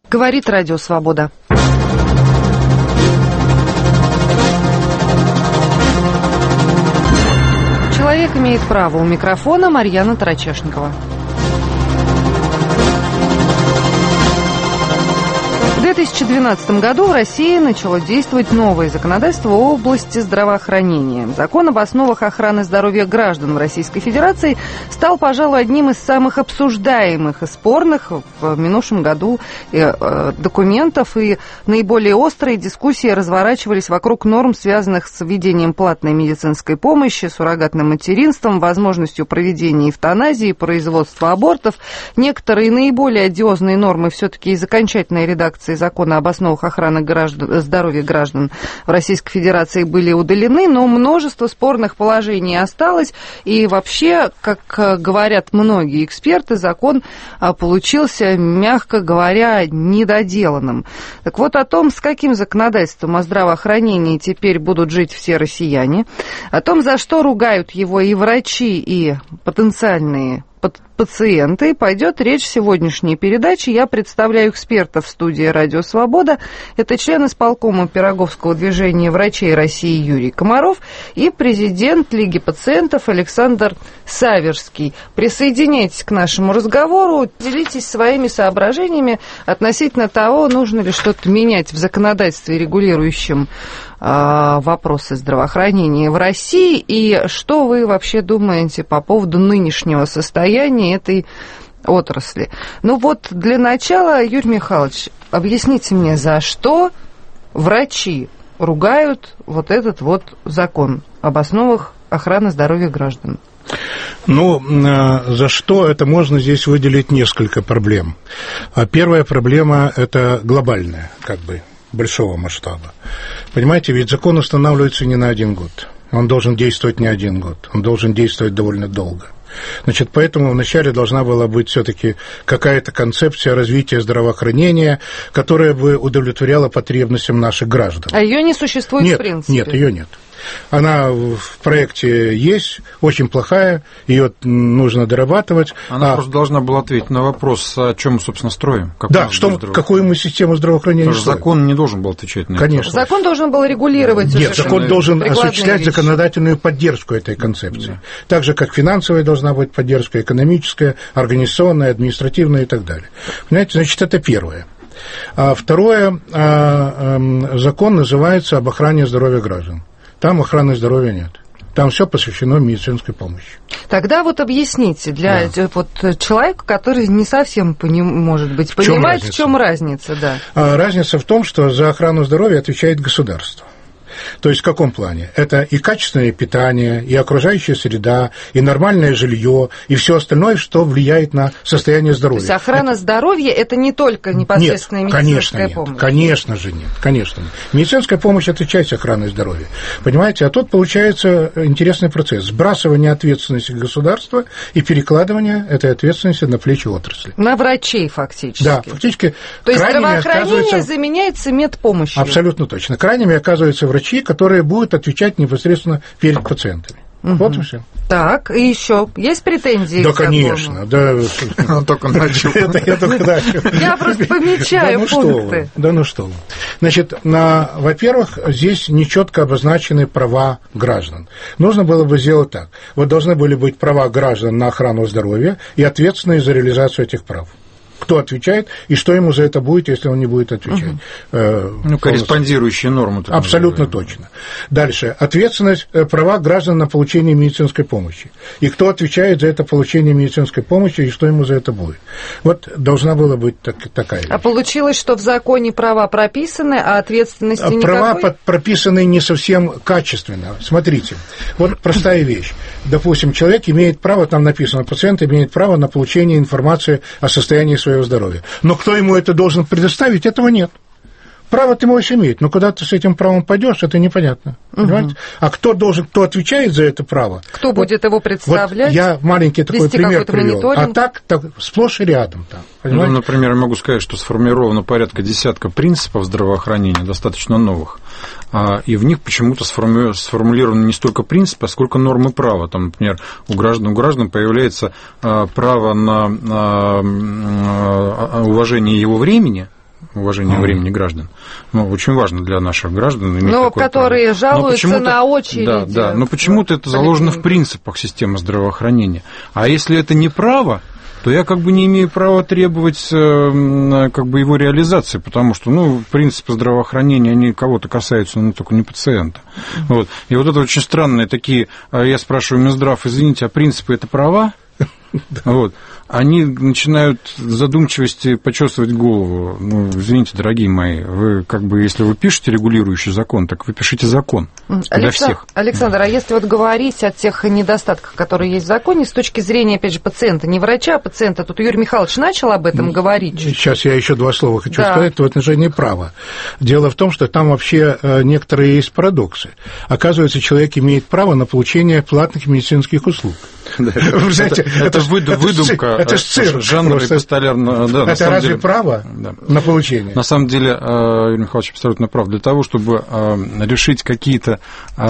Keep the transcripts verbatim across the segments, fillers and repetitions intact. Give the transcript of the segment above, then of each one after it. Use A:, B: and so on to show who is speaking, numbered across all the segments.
A: Говорит Радио Свобода. Человек имеет право. У микрофона Марьяна Тарачешникова. В две тысячи двенадцатом году в России начало действовать новое законодательство в области здравоохранения. Закон об основах охраны здоровья граждан в Российской Федерации стал, пожалуй, одним из самых обсуждаемых и спорных в минувшем году документов, и наиболее острые дискуссии разворачивались вокруг норм, связанных с введением платной медицинской помощи, суррогатным материнством, возможностью проведения эвтаназии, производства абортов. Некоторые наиболее одиозные нормы все-таки из окончательной редакции закона об основах охраны граждан, здоровья граждан в Российской Федерации были удалены, но множество спорных положений осталось, и вообще, как говорят многие эксперты, закон получился, мягко говоря, недоделанным. Так вот, о том, с каким законодательством о здравоохранении теперь будут жить все россияне, о том, за что ругают его и врачи, и потенциальные пациенты, пойдет речь в сегодняшней передаче. Я представляю экспертов в студии «Радио Свобода». Это член исполкома Пироговского движения врачей России Юрий Комаров и президент Лиги пациентов Александр Саверский. Присоединяйтесь к нашему разговору, делитесь своими соображениями относительно того, нужно ли что-то менять в законодательстве, регулирующем э, вопросы здравоохранения в России, и что вы вообще думаете по поводу нынешнего состояния этой отрасли. Ну вот, для начала, Юрий Михайлович, объясните мне, за что врачи ругают вот этот вот закон об основах охраны здоровья граждан?
B: Ну, за что это можно здесь выделить несколько проблем. Первая проблема – это глобальная, как бы, большого масштаба. Понимаете, ведь закон устанавливается не на один год. Он должен действовать не один год, он должен действовать довольно долго. Значит, поэтому вначале должна была быть все-таки какая-то концепция развития здравоохранения, которая бы удовлетворяла потребностям наших граждан.
A: А ее не существует
B: нет,
A: в принципе? Нет,
B: ее нет. Она в проекте есть, очень плохая, ее нужно дорабатывать.
C: Она
B: а...
C: просто должна была ответить на вопрос, о чем мы, собственно, строим.
B: Да, что, какую мы систему здравоохранения строим.
C: Закон не должен был отвечать на это.
B: Конечно.
A: Закон должен был регулировать.
B: Нет, закон должен осуществлять
A: вещи.
B: законодательную поддержку этой концепции. Да. Так же, как финансовая должна быть поддержка, экономическая, организационная, административная и так далее. Понимаете, значит, это первое. А второе, закон называется об охране здоровья граждан. Там охраны здоровья нет. Там все посвящено медицинской помощи. Тогда вот объясните для да. вот, человека, который не совсем поним, может быть понимает, в чем разница. В чем разница, да. Разница в том, что за охрану здоровья отвечает государство. То есть в каком плане? Это и качественное питание, и окружающая среда, и нормальное жилье, и все остальное, что влияет на состояние здоровья. То есть охрана это... здоровья – это не только непосредственная нет, медицинская конечно помощь? Нет, конечно же нет, конечно нет. Медицинская помощь – это часть охраны здоровья. Понимаете? А тут получается интересный процесс. Сбрасывание ответственности государства и перекладывание этой ответственности на плечи отрасли. На врачей фактически. Да, фактически. То есть здравоохранение оказывается... заменяется медпомощью. Абсолютно точно. Крайними оказываются врачи, которые будут отвечать непосредственно перед пациентами. Угу. Вот и все. Так, и еще есть претензии? Да, конечно. Да, он только начал. Я только начал. Я просто помечаю пункты. Да ну что вы. Значит, во-первых, здесь нечетко обозначены права граждан. Нужно было бы сделать так. Вот должны были быть права граждан на охрану здоровья и ответственность за реализацию этих прав. Кто отвечает и что ему за это будет, если он не будет отвечать. Угу. Э, ну, корреспондирующие нормы. Абсолютно точно. Дальше. Ответственность, права граждан на получение медицинской помощи. И кто отвечает за это получение медицинской помощи и что ему за это будет. Вот должна была быть так, такая вещь. А получилось, что в законе права прописаны, а ответственности никакой? Права прописаны не совсем качественно. Смотрите, вот простая вещь. Допустим, человек имеет право, там написано, пациент имеет право на получение информации о состоянии своего здоровья. Но кто ему это должен предоставить, этого нет. Право ты можешь иметь, но куда ты с этим правом пойдешь, это непонятно. Угу. Понимаете? А кто должен, кто отвечает за это право? Кто вот, будет его представлять? Вот я маленький такой пример привел. А так, так сплошь и рядом там. Ну, например, я могу сказать, что сформировано порядка десятка принципов здравоохранения, достаточно новых. И в них почему-то сформулированы не столько принципы, а сколько нормы права. Там, например, у граждан, у граждан появляется право на уважение его времени,
C: уважения времени граждан. Ну, очень важно для наших граждан иметь
A: но
C: такое
A: которые
C: право.
A: жалуются на очереди.
C: Да, да, но почему-то это заложено в принципах системы здравоохранения. А если это не право, то я как бы не имею права требовать как бы его реализации, потому что, ну, принципы здравоохранения, они кого-то касаются, но только не пациента. Mm-hmm. Вот. И вот это очень странные такие, я спрашиваю Минздрав, извините, а принципы – это права? Вот. Они начинают в задумчивости почесывать голову. Ну, извините, дорогие мои, вы как бы, если вы пишете регулирующий закон, так вы пишите закон
A: Алекс...
C: для всех.
A: Александр, а если вот говорить о тех недостатках, которые есть в законе, с точки зрения, опять же, пациента, не врача, а пациента, тут Юрий Михайлович начал об этом говорить.
B: Сейчас я еще два слова хочу
A: да.
B: сказать в отношении права. Дело в том, что там вообще некоторые есть парадоксы. Оказывается, человек имеет право на получение платных медицинских услуг.
C: Да, это, знаете, это, это, это выдумка.
B: Это ж цирк.
C: Жанр эпистолярно. Да,
B: это разве деле, право
C: да.
B: на получение?
C: На самом деле, Юрий Михайлович абсолютно прав. Для того, чтобы решить какие-то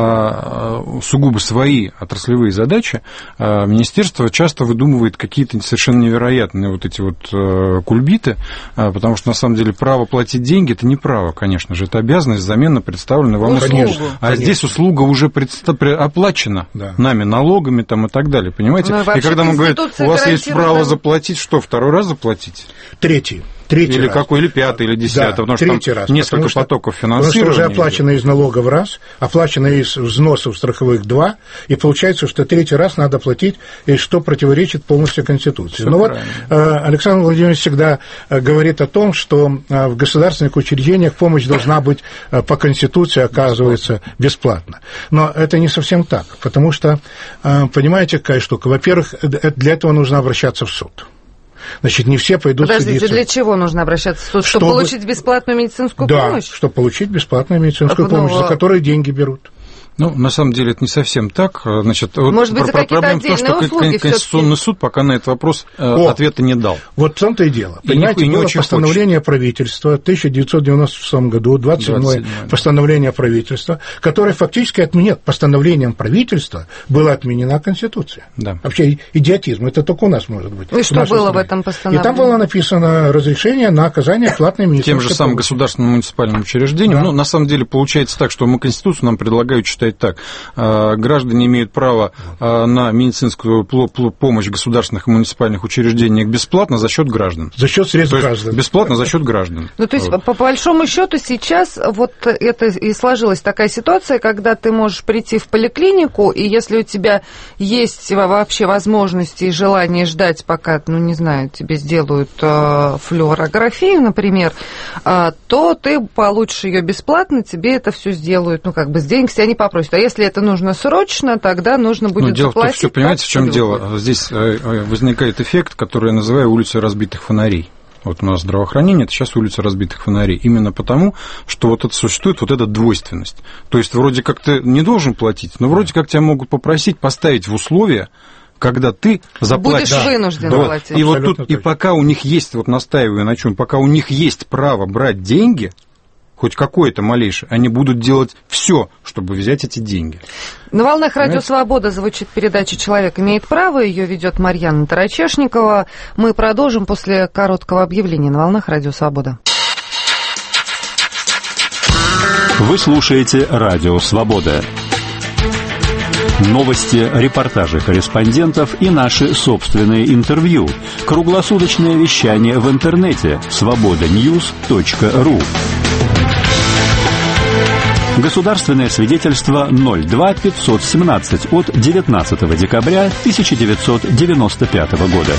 C: сугубо свои отраслевые задачи, министерство часто выдумывает какие-то совершенно невероятные вот эти вот кульбиты, потому что на самом деле право платить деньги – это не право, конечно же, это обязанность взамен представленной вам услугу. Конечно, а конечно. Здесь услуга уже предста- оплачена да. нами, налогами там, и так далее. Понимаете?
A: Ну,
C: и когда мы говорим, у вас есть право заплатить, что, второй раз заплатить?
B: Третий. Третий
C: или
B: раз.
C: какой, или пятый, или десятый,
B: да,
C: потому что там
B: раз,
C: несколько
B: что,
C: потоков финансирования.
B: Потому что уже оплачено из налогов раз, оплачено из взносов страховых два, и получается, что третий раз надо платить, и что противоречит полностью Конституции. Но вот Александр Владимирович всегда говорит о том, что в государственных учреждениях помощь должна быть по Конституции, оказывается, бесплатно. Но это не совсем так, потому что, понимаете, какая штука? Во-первых, для этого нужно обращаться в суд. Значит, не все пойдут
A: Подождите,
B: судиться.
A: Для чего нужно обращаться в суд? Чтобы, чтобы получить бесплатную медицинскую
B: да,
A: помощь?
B: Да, чтобы получить бесплатную медицинскую а, помощь, ну, за которую деньги берут.
C: Ну, на самом деле, это не совсем так. Значит,
A: может
C: вот
A: быть, про- проблема в том, что
C: Конституционный суд пока на этот вопрос О, ответа не дал.
B: Вот в том-то и дело.
C: И
B: Понимаете,
C: не, не
B: было
C: очень
B: постановление
C: хочет.
B: правительства в тысяча девятьсот девяносто шестом году, двадцать седьмое постановление правительства, которое фактически отменяет. Постановлением правительства была отменена Конституция.
C: Да.
B: Вообще идиотизм. Это только у нас может быть.
A: И что было стране. В этом постановлении?
B: И там было написано разрешение на оказание платной медицинской
C: помощи. Тем же самым государственным муниципальным учреждением. Да. Ну, на самом деле, получается так, что мы Конституцию нам предлагают читать так. Граждане имеют право на медицинскую помощь в государственных и муниципальных учреждениях бесплатно за счет граждан.
B: За счет средств граждан.
C: Бесплатно за счет граждан.
A: Ну, то есть, вот. по большому счету, сейчас вот это и сложилась такая ситуация, когда ты можешь прийти в поликлинику, и если у тебя есть вообще возможности и желание ждать, пока, ну, не знаю, тебе сделают э, флюорографию, например, э, то ты получишь ее бесплатно, тебе это все сделают, ну, как бы, с денег тебя не попросят. А если это нужно срочно, тогда нужно будет
C: дело
A: заплатить.
C: В том, что, понимаете, в чем дело? Выходит? Здесь возникает эффект, который я называю улицей разбитых фонарей. Вот у нас здравоохранение, это сейчас улица разбитых фонарей. Именно потому, что вот это существует вот эта двойственность. То есть вроде как ты не должен платить, но вроде как тебя могут попросить поставить в условия, когда ты заплатишь.
A: Будешь вынужден
C: да.
A: платить.
C: И вот тут, и пока у них есть, вот настаиваю на чем, пока у них есть право брать деньги, хоть какое-то малейшее, они будут делать все, чтобы взять эти деньги.
A: На волнах Радио Свобода звучит передача «Человек имеет право». Ее ведет Марьяна Тарачешникова. Мы продолжим после короткого объявления на волнах Радио Свобода.
D: Вы слушаете Радио Свобода. Новости, репортажи корреспондентов и наши собственные интервью. Круглосуточное вещание в интернете свобода ньюс точка ру. Государственное свидетельство ноль два пятьсот семнадцать от девятнадцатого декабря тысяча девятьсот девяносто пятого года.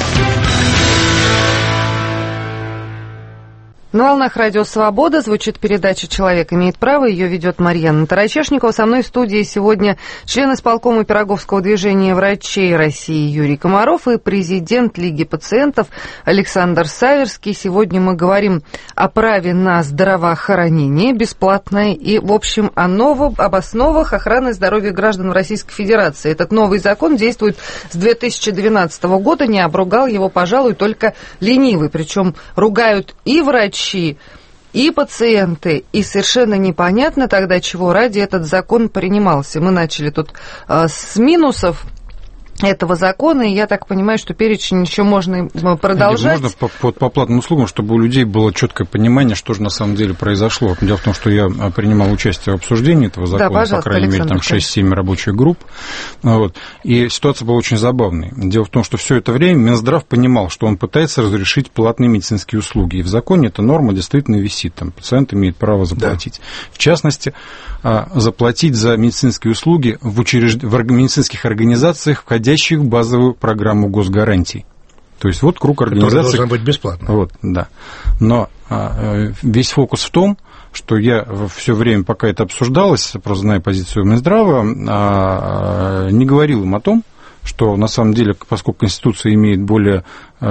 A: На волнах Радио Свобода звучит передача «Человек имеет право». Ее ведет Марьяна Тарачешникова. Со мной в студии сегодня член исполкома Пироговского движения врачей России Юрий Комаров и президент Лиги пациентов Александр Саверский. Сегодня мы говорим о праве на здравоохранение бесплатное и, в общем, о новом, об основах охраны здоровья граждан в Российской Федерации. Этот новый закон действует с две тысячи двенадцатого года. Не обругал его, пожалуй, только ленивый. Причем ругают и врачи, и пациенты, и совершенно непонятно тогда, чего ради этот закон принимался. Мы начали тут э, с минусов, этого закона, и я так понимаю, что перечень еще можно продолжать.
C: Можно по, по, по платным услугам, чтобы у людей было четкое понимание, что же на самом деле произошло. Дело в том, что я принимал участие в обсуждении этого закона, да, по крайней мере, там шесть-семь рабочих групп, вот, и ситуация была очень забавной. Дело в том, что все это время Минздрав понимал, что он пытается разрешить платные медицинские услуги, и в законе эта норма действительно висит, там пациент имеет право заплатить. Да. В частности, заплатить за медицинские услуги в, учрежд... в медицинских организациях, входящих в базовую программу госгарантий. То есть вот круг организаций...
B: Это должно быть бесплатно.
C: Вот, да. Но а, весь фокус в том, что я все время, пока это обсуждалось, просто зная позицию Минздрава, а, не говорил им о том, что на самом деле, поскольку Конституция имеет более э,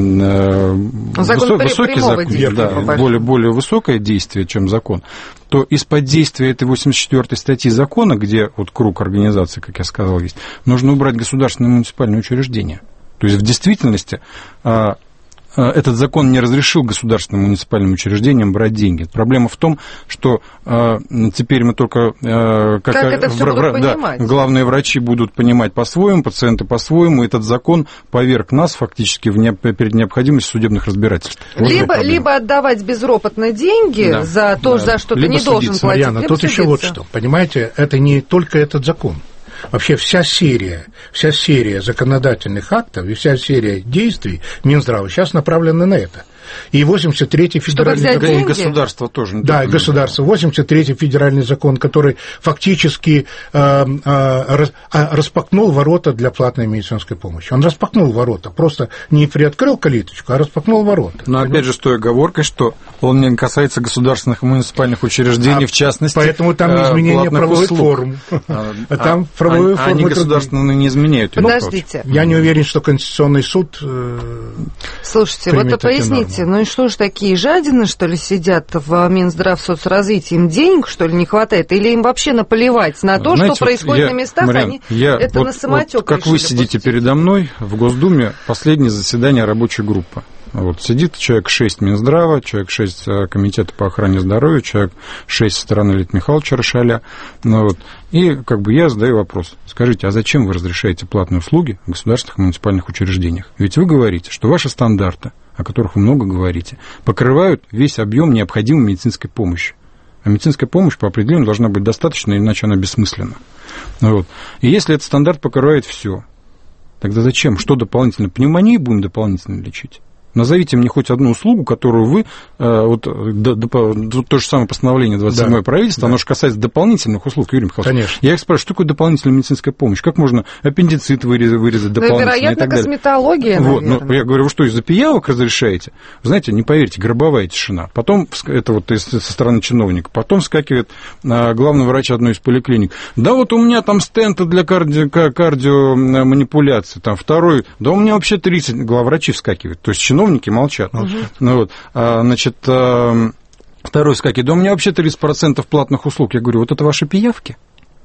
C: высо, высокий закон, да, более, более высокое действие, чем закон, то из-под действия этой восемьдесят четвёртой статьи закона, где вот круг организаций, как я сказал, есть, нужно убрать государственные и муниципальные учреждения. То есть в действительности э, этот закон не разрешил государственным муниципальным учреждениям брать деньги. Проблема в том, что э, теперь мы только... Э, как,
A: как это все
C: в,
A: будут
C: в,
A: понимать?
C: Да, главные врачи будут понимать по-своему, пациенты по-своему. Этот закон поверг нас фактически в не, перед необходимостью судебных разбирательств. Вот
A: либо, либо отдавать безропотно деньги, да, за то, да, за что ты не
B: судиться.
A: Должен платить.
B: Марьяна, тут еще вот что. Понимаете, это не только этот закон. Вообще вся серия, вся серия законодательных актов и вся серия действий Минздрава сейчас направлена на это. И восемьдесят третий федеральный закон...
C: И государство тоже. Не
B: да, и государство. восемьдесят третий федеральный закон, который фактически э, э, распахнул ворота для платной медицинской помощи. Он распахнул ворота, просто не приоткрыл калиточку, а распахнул ворота.
C: Но понимаете? Опять же, с той оговоркой, что он не касается государственных и муниципальных учреждений, а в частности,
B: поэтому там изменение правовых
C: услуг.
B: форм. А там правовые формы...
C: Они государственные не изменяют.
A: Подождите.
B: Я не уверен, что Конституционный суд...
A: Слушайте, вот поясните, ну и что ж такие жадины, что ли, сидят в Минздравсоцразвитии, им денег, что ли, не хватает? Или им вообще наплевать на то, знаете, что происходит я, на местах,
C: Мариан,
A: они
C: я,
A: это
C: вот,
A: на самотёк
C: вот, как вы сидите
A: пустить.
C: Передо мной, в Госдуме последнее заседание рабочей группы. Вот, сидит человек шесть Минздрава, человек шесть Комитета по охране здоровья, человек шесть со стороны Леонида Михайловича Рошаля. Ну, вот, и как бы я задаю вопрос. Скажите, а зачем вы разрешаете платные услуги в государственных и муниципальных учреждениях? Ведь вы говорите, что ваши стандарты, о которых вы много говорите, покрывают весь объем необходимой медицинской помощи. А медицинская помощь по определению должна быть достаточна, иначе она бессмысленна. Вот. И если этот стандарт покрывает все, тогда зачем? Что дополнительно? Пневмонию будем дополнительно лечить? Назовите мне хоть одну услугу, которую вы, вот до, до, то же самое постановление двадцать седьмое да, правительства, да. Оно же касается дополнительных услуг, Юрий Михайлович.
B: Конечно.
C: Я их спрашиваю, что такое дополнительная медицинская помощь? Как можно аппендицит вырезать, вырезать дополнительно?
A: Ну, вероятно,
C: и так
A: косметология,
C: далее. Вот, ну, я говорю, вы что, из-за пиявок разрешаете? Вы знаете, не поверите, гробовая тишина. Потом, это вот со стороны чиновника, потом вскакивает главный врач одной из поликлиник. Да вот у меня там стенты для карди... кардиоманипуляции, там второй, да у меня вообще тридцать, главврачи вскакивают. То есть чиновники молчат. Угу. Ну, вот, а, значит, а, второй скаки, да у меня вообще тридцать процентов платных услуг. Я говорю, вот это ваши пиявки?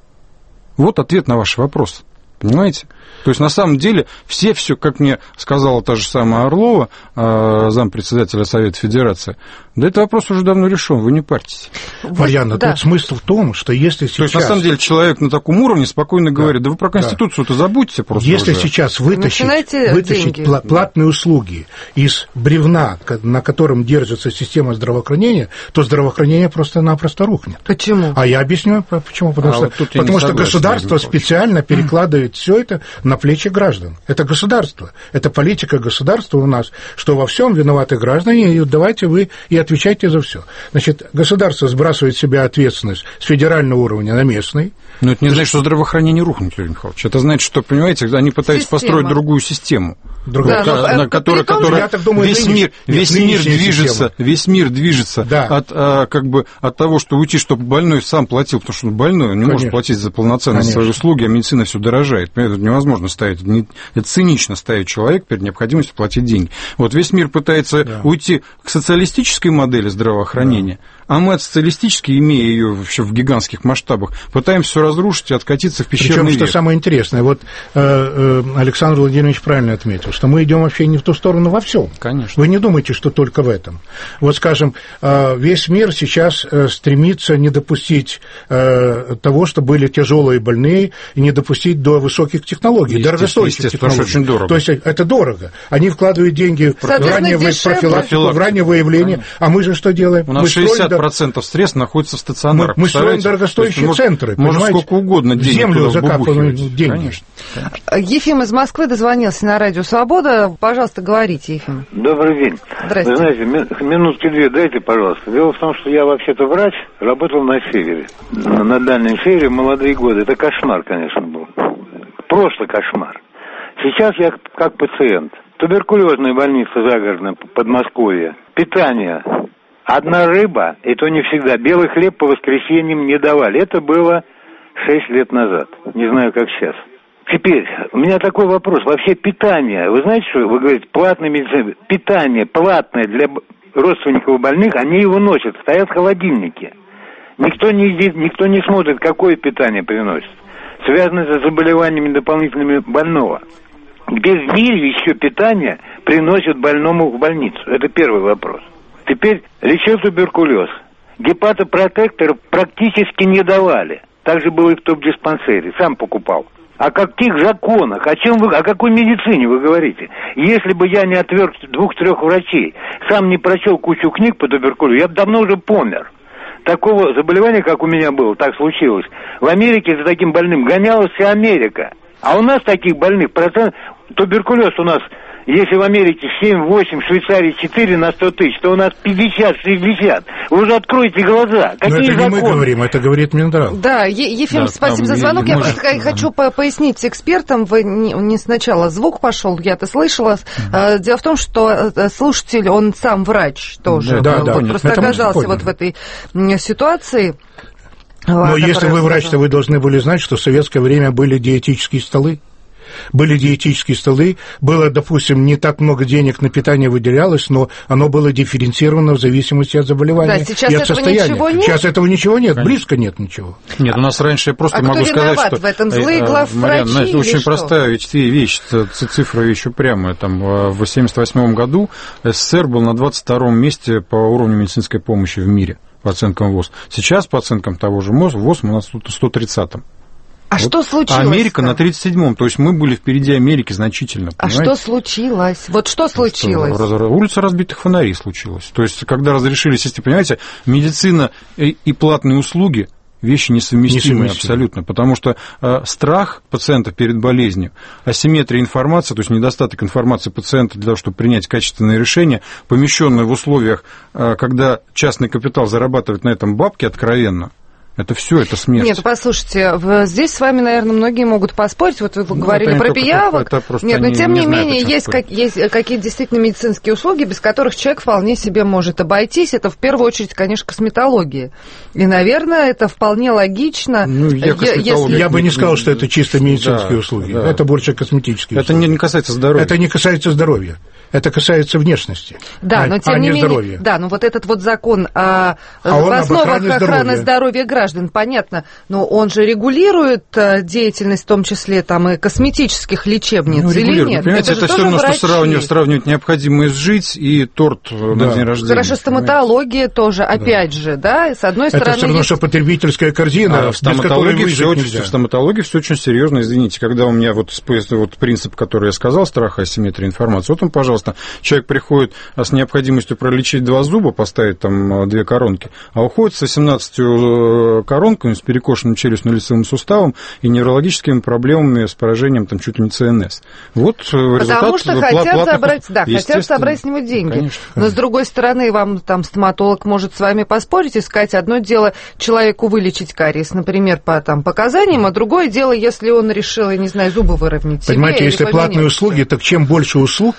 C: Вот ответ на ваш вопрос. Понимаете? То есть, на самом деле, все, все, как мне сказала та же самая Орлова, зампредседателя Совета Федерации, да этот вопрос уже давно решен, вы не парьтесь.
B: Марьяна, да. Тут смысл в том, что если сейчас...
C: То есть, на самом деле, человек на таком уровне спокойно да. говорит, да вы про Конституцию-то да. забудьте просто
B: Если
C: уже.
B: сейчас вытащить, вытащить пла- платные да. услуги из бревна, на котором держится система здравоохранения, то здравоохранение просто-напросто рухнет.
A: Почему?
B: А я объясню, почему. Потому а что, вот потому что государство специально перекладывает все это на плечи граждан. Это государство. Это политика государства у нас, что во всем виноваты граждане, и давайте вы и отвечайте за все. Значит, государство сбрасывает с себя ответственность с федерального уровня на местный.
C: Но это не значит, что здравоохранение рухнет, Юрий Михайлович. Это значит, что, понимаете, они пытаются Система. построить другую систему.
B: Другая,
C: да, на которой, которая думаю, весь мир, весь мир движется, весь мир движется да. от, а, как бы, от того, что уйти, чтобы больной сам платил, потому что больной он не Конечно. может платить за полноценность своей услуги, а медицина все дорожает. Это невозможно ставить, это цинично ставить человека перед необходимостью платить деньги. Вот весь мир пытается да. уйти к социалистической модели здравоохранения, а мы социалистически, имея ее вообще в гигантских масштабах, пытаемся все разрушить и откатиться в пещерный
B: Причем,
C: век.
B: что самое интересное, вот э, э, Александр Владимирович правильно отметил, что мы идем вообще не в ту сторону во всем.
C: Конечно.
B: Вы не думайте, что только в этом. Вот, скажем, э, весь мир сейчас э, стремится не допустить э, того, что были тяжелые больные, и не допустить до высоких технологий, дорогостоящих технологий.
C: Очень дорого.
B: То есть это дорого. Они вкладывают деньги в раннее профилактику, в раннее выявление. А мы же что делаем?
C: У нас
B: мы
C: шестьдесят процентов строим, средств находится в стационарах.
B: Мы, мы строим дорогостоящие
C: есть,
B: центры.
C: Можно сколько угодно денег
B: землю закапываем деньги.
C: Конечно, конечно.
A: Ефим из Москвы дозвонился на радио «Свобода». Пожалуйста, говорите, Ефим.
E: Добрый день.
A: Здравствуйте.
E: Вы знаете, минутки две дайте, пожалуйста. Дело в том, что я вообще-то врач, работал на севере. На, на дальнем севере в молодые годы. Это кошмар, конечно, был. Просто кошмар. Сейчас я как пациент. Туберкулезная больница загородная, Подмосковье. Питание. Одна рыба, и то не всегда. Белый хлеб по воскресеньям не давали. Это было шесть лет назад. Не знаю, как сейчас. Теперь, у меня такой вопрос. Вообще питание. Вы знаете, что вы говорите, платная медицина. Питание платное для родственников больных, они его носят. Стоят в холодильнике. Никто не едит, никто не смотрит, какое питание приносит. Связано с заболеваниями дополнительными больного. Где в мире еще питание приносят больному в больницу? Это первый вопрос. Теперь лечил туберкулез. Гепатопротекторов практически не давали. Так же было и в топ-диспансере. Сам покупал. О каких законах? О чем вы, о какой медицине вы говорите? Если бы я не отверг двух-трех врачей, сам не прочел кучу книг по туберкулезу, я бы давно уже помер. Такого заболевания, как у меня было, так случилось. В Америке за таким больным гонялась вся Америка. А у нас таких больных процент... Туберкулез у нас, если в Америке семь-восемь, в Швейцарии четыре на сто тысяч, то у нас пятьдесят-шестьдесят. Вы уже откройте глаза. Какие
B: Но это
E: законы?
B: не мы говорим, это говорит Минздрав.
A: Да, е- Ефим,
C: Да,
A: спасибо
C: там,
A: за звонок. Я
C: может,
A: просто
C: да.
A: хочу по- пояснить экспертам. Вы не, не сначала звук пошел, я-то слышала. Mm-hmm. Дело в том, что слушатель, он сам врач тоже.
B: Да, да,
A: вот,
B: да.
A: Просто
B: Это
A: оказался вот в этой ситуации.
B: Но если вы врач, то вы должны были знать, что в советское время были диетические столы. Были диетические столы, было, допустим, не так много денег на питание выделялось, но оно было дифференцировано в зависимости от заболевания
A: да, сейчас
B: и от
A: этого
B: состояния.
A: Ничего нет?
B: Сейчас этого ничего нет,
C: Конечно.
B: близко нет ничего.
C: Нет, у нас раньше я просто
A: а
C: могу
A: кто
C: сказать,
A: виноват
C: что...
A: в этом? Злые главврачи
C: Марьяна, знаете,
A: или
C: очень
A: что?
C: простая ведь вещь, цифра вещь упрямая. Там, в семьдесят восьмом году СССР был на двадцать втором месте по уровню медицинской помощи в мире по оценкам ВОЗ. Сейчас по оценкам того же ВОЗ мы на сто тридцатом.
A: А вот. Что случилось?
C: А Америка на тридцать седьмом, то есть мы были впереди Америки значительно.
A: А
C: понимаете?
A: что случилось? Вот что случилось?
C: Что, улица разбитых фонарей случилась. То есть, когда разрешили систему, понимаете, медицина и, и платные услуги вещи несовместимые, несовместимые абсолютно, потому что э, страх пациента перед болезнью, асимметрия информации, то есть недостаток информации пациента для того, чтобы принять качественное решение, помещенное в условиях, э, когда частный капитал зарабатывает на этом бабки откровенно. Это все, это смерть.
A: Нет, послушайте, здесь с вами, наверное, многие могут поспорить. Вот вы ну, говорили про пиявок. Нет, но тем не, не менее, знают, есть, как, есть какие-то действительно медицинские услуги, без которых человек вполне себе может обойтись. Это в первую очередь, конечно, косметология. И, наверное, это вполне логично.
B: Ну, я, если... я бы не сказал, что это чисто медицинские да, услуги. Да. Это больше косметические
C: это
B: услуги.
C: Это не касается здоровья.
B: Это не касается здоровья. Это касается внешности,
A: да,
B: а,
A: но тем
B: а
A: не,
B: не
A: менее,
B: здоровья.
A: Да, но вот этот вот закон о,
B: а
A: в основах
B: охране
A: охраны
B: здоровья.
A: здоровья граждан, понятно, но он же регулирует деятельность, в том числе там и косметических лечебниц,
C: ну,
A: или нет?
C: Понимаете, это, это все равно, что сравнивать, сравнивать необходимость жить и торт да. на день рождения.
A: Хорошо, стоматология тоже, опять да. же, да, с одной
B: это
A: стороны...
B: Это все равно,
A: есть...
B: что потребительская корзина,
C: а в стоматологии, все очень,
B: нельзя.
C: в стоматологии все очень серьезно, извините, когда у меня вот, вот принцип, который я сказал, страха, асимметрия информации, вот он, пожалуйста, человек приходит с необходимостью пролечить два зуба, поставить там две коронки, а уходит с восемнадцатью коронками, с перекошенным челюстно-лицевым суставом и неврологическими проблемами с поражением там чуть ли не ЦНС. Вот
A: Потому
C: результат
A: что хотят
C: платных...
A: забрать, да, хотят собрать с него деньги.
C: Конечно,
A: Но
C: конечно.
A: с другой стороны, вам там стоматолог может с вами поспорить и сказать, одно дело человеку вылечить кариес, например, по там, показаниям, а другое дело, если он решил, я не знаю, зубы выровнять.
B: Понимаете,
A: себе,
B: если платные услуги, так чем больше услуг,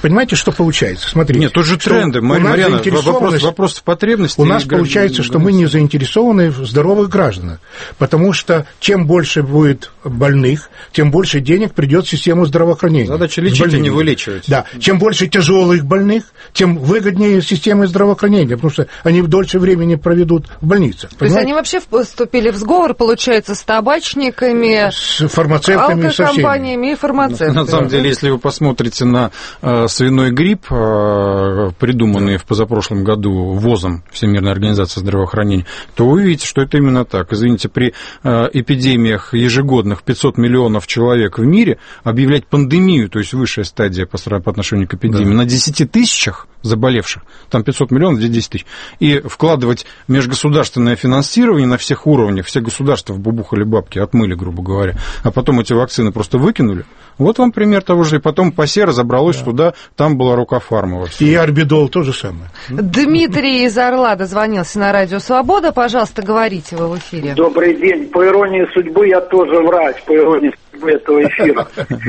B: понимаете, что получается? Смотрите.
C: Нет, тут же тренды. Марьяна, вопрос, вопрос в потребности.
B: У нас получается, что мы не заинтересованы в здоровых гражданах, потому что чем больше будет больных, тем больше денег придет в систему здравоохранения.
C: Задача лечить, а не вылечивать.
B: Да. Чем больше тяжелых больных, тем выгоднее система здравоохранения, потому что они дольше времени проведут в больницах.
A: То есть они вообще вступили в сговор, получается, с табачниками,
B: с фармацевтами,
A: алкокомпаниями и фармацевтами.
C: На самом деле, если вы посмотрите на э, свиной грипп, э, придуманный в позапрошлом году ВОЗом, Всемирной организации здравоохранения, то вы увидите, что это именно так. Извините, при э, эпидемиях ежегодных пятьсот миллионов человек в мире объявлять пандемию, то есть высшая стадия по, по отношению к эпидемии, да, на десяти тысячах заболевших, там пятьсот миллионов, здесь десять тысяч, и вкладывать межгосударственное финансирование на всех уровнях, все государства вбубухали бабки, отмыли, грубо говоря, а потом эти вакцины просто выкинули. Вот вам пример того же. И потом ПАСЕ разобралось, да, туда, там была рука Фармова.
B: И Арбидол то же самое.
A: Дмитрий из Орла дозвонился на Радио Свобода. Пожалуйста, говорите, вы в эфире.
F: Добрый день. По иронии судьбы, я тоже врач, по иронии судьбы этого эфира.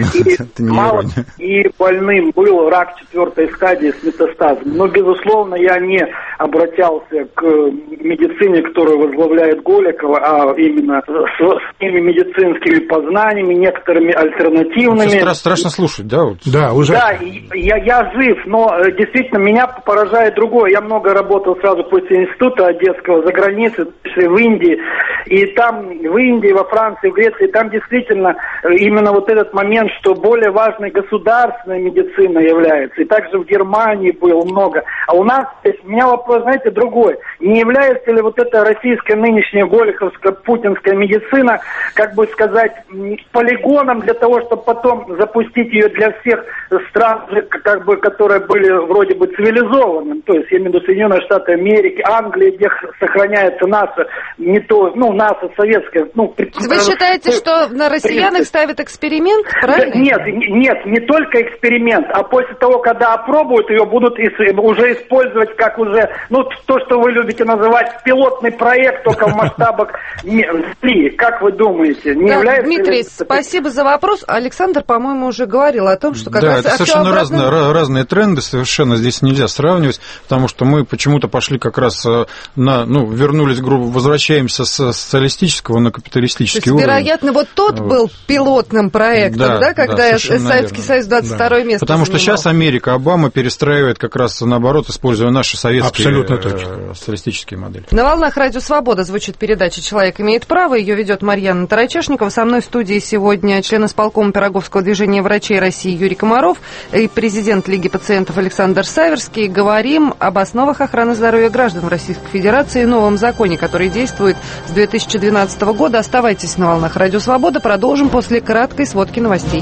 F: И мало и больным был рак четвертой стадии с метастазом. Но, безусловно, я не обращался к медицине, которую возглавляет Голикова, а именно с теми медицинскими познаниями, некоторыми альтернативными.
C: Страшно, страшно слушать, да? Вот.
B: Да, уже.
F: Да, я, я жив, но действительно меня поражает другое. Я много работал сразу после института одесского за границей, в Индии, и там в Индии, во Франции, в Греции, там действительно именно вот этот момент, что более важной государственная медицина является. И также в Германии было много. А у нас, у меня вопрос, знаете, другой. Не является ли вот эта российская нынешняя голиковская путинская медицина, как бы сказать, полигоном для того, чтобы потом запустить ее для всех стран, как бы, которые были вроде бы цивилизованными, то есть я имею в виду Соединенные Штаты Америки, Англия, где сохраняется НАСА, не то, ну, НАСА советская. Ну,
A: вы считаете, что на россиянах ставят эксперимент, правильно?
F: Да, нет, нет, не только эксперимент, а после того, когда опробуют ее, будут уже использовать как уже, ну, то, что вы любите называть пилотный проект, только в масштабах Земли. Как вы думаете, не
A: да,
F: является
A: Дмитрий,
F: ли...
A: спасибо за вопрос. Александр, по-моему, уже говорил о том, что как
C: да,
A: раз...
C: это совершенно разные, разные тренды, совершенно здесь нельзя сравнивать, потому что мы почему-то пошли как раз на, ну, вернулись, грубо, возвращаемся с социалистического на капиталистический
A: то есть,
C: уровень.
A: Вероятно, вот тот вот был пилотным проектом, да, да когда да, Советский Союз двадцать второе да. место
C: Потому
A: занимал.
C: что сейчас Америка, Обама перестраивает как раз наоборот, используя наши советские
B: абсолютно
C: э, социалистические модели.
A: На волнах Радио Свобода звучит передача «Человек имеет право». Ее ведет Марьяна Тарачешникова. Со мной в студии сегодня член исполкома Пироговского движения врачей России Юрий Комаров и президент Лиги пациентов Александр Саверский. Говорим об основах охраны здоровья граждан в Российской Федерации и новом законе, который действует с две тысячи двенадцатого года. Оставайтесь на волнах Радио Свобода. Продолжим после краткой сводки новостей.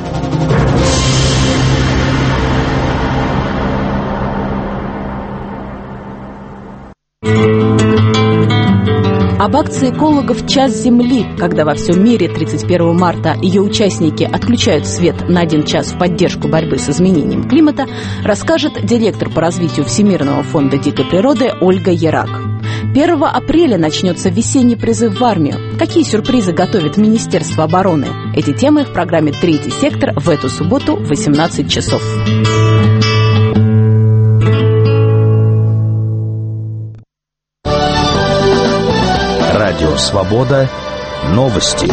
G: Об акции экологов «Час Земли», когда во всем мире тридцать первого марта ее участники отключают свет на один час в поддержку борьбы с изменением климата, расскажет директор по развитию Всемирного фонда дикой природы Ольга Ярак. первого апреля начнется весенний призыв в армию. Какие сюрпризы готовит Министерство обороны? Эти темы в программе «Третий сектор» в эту субботу в восемнадцать часов.
H: Радио «Свобода». Новости.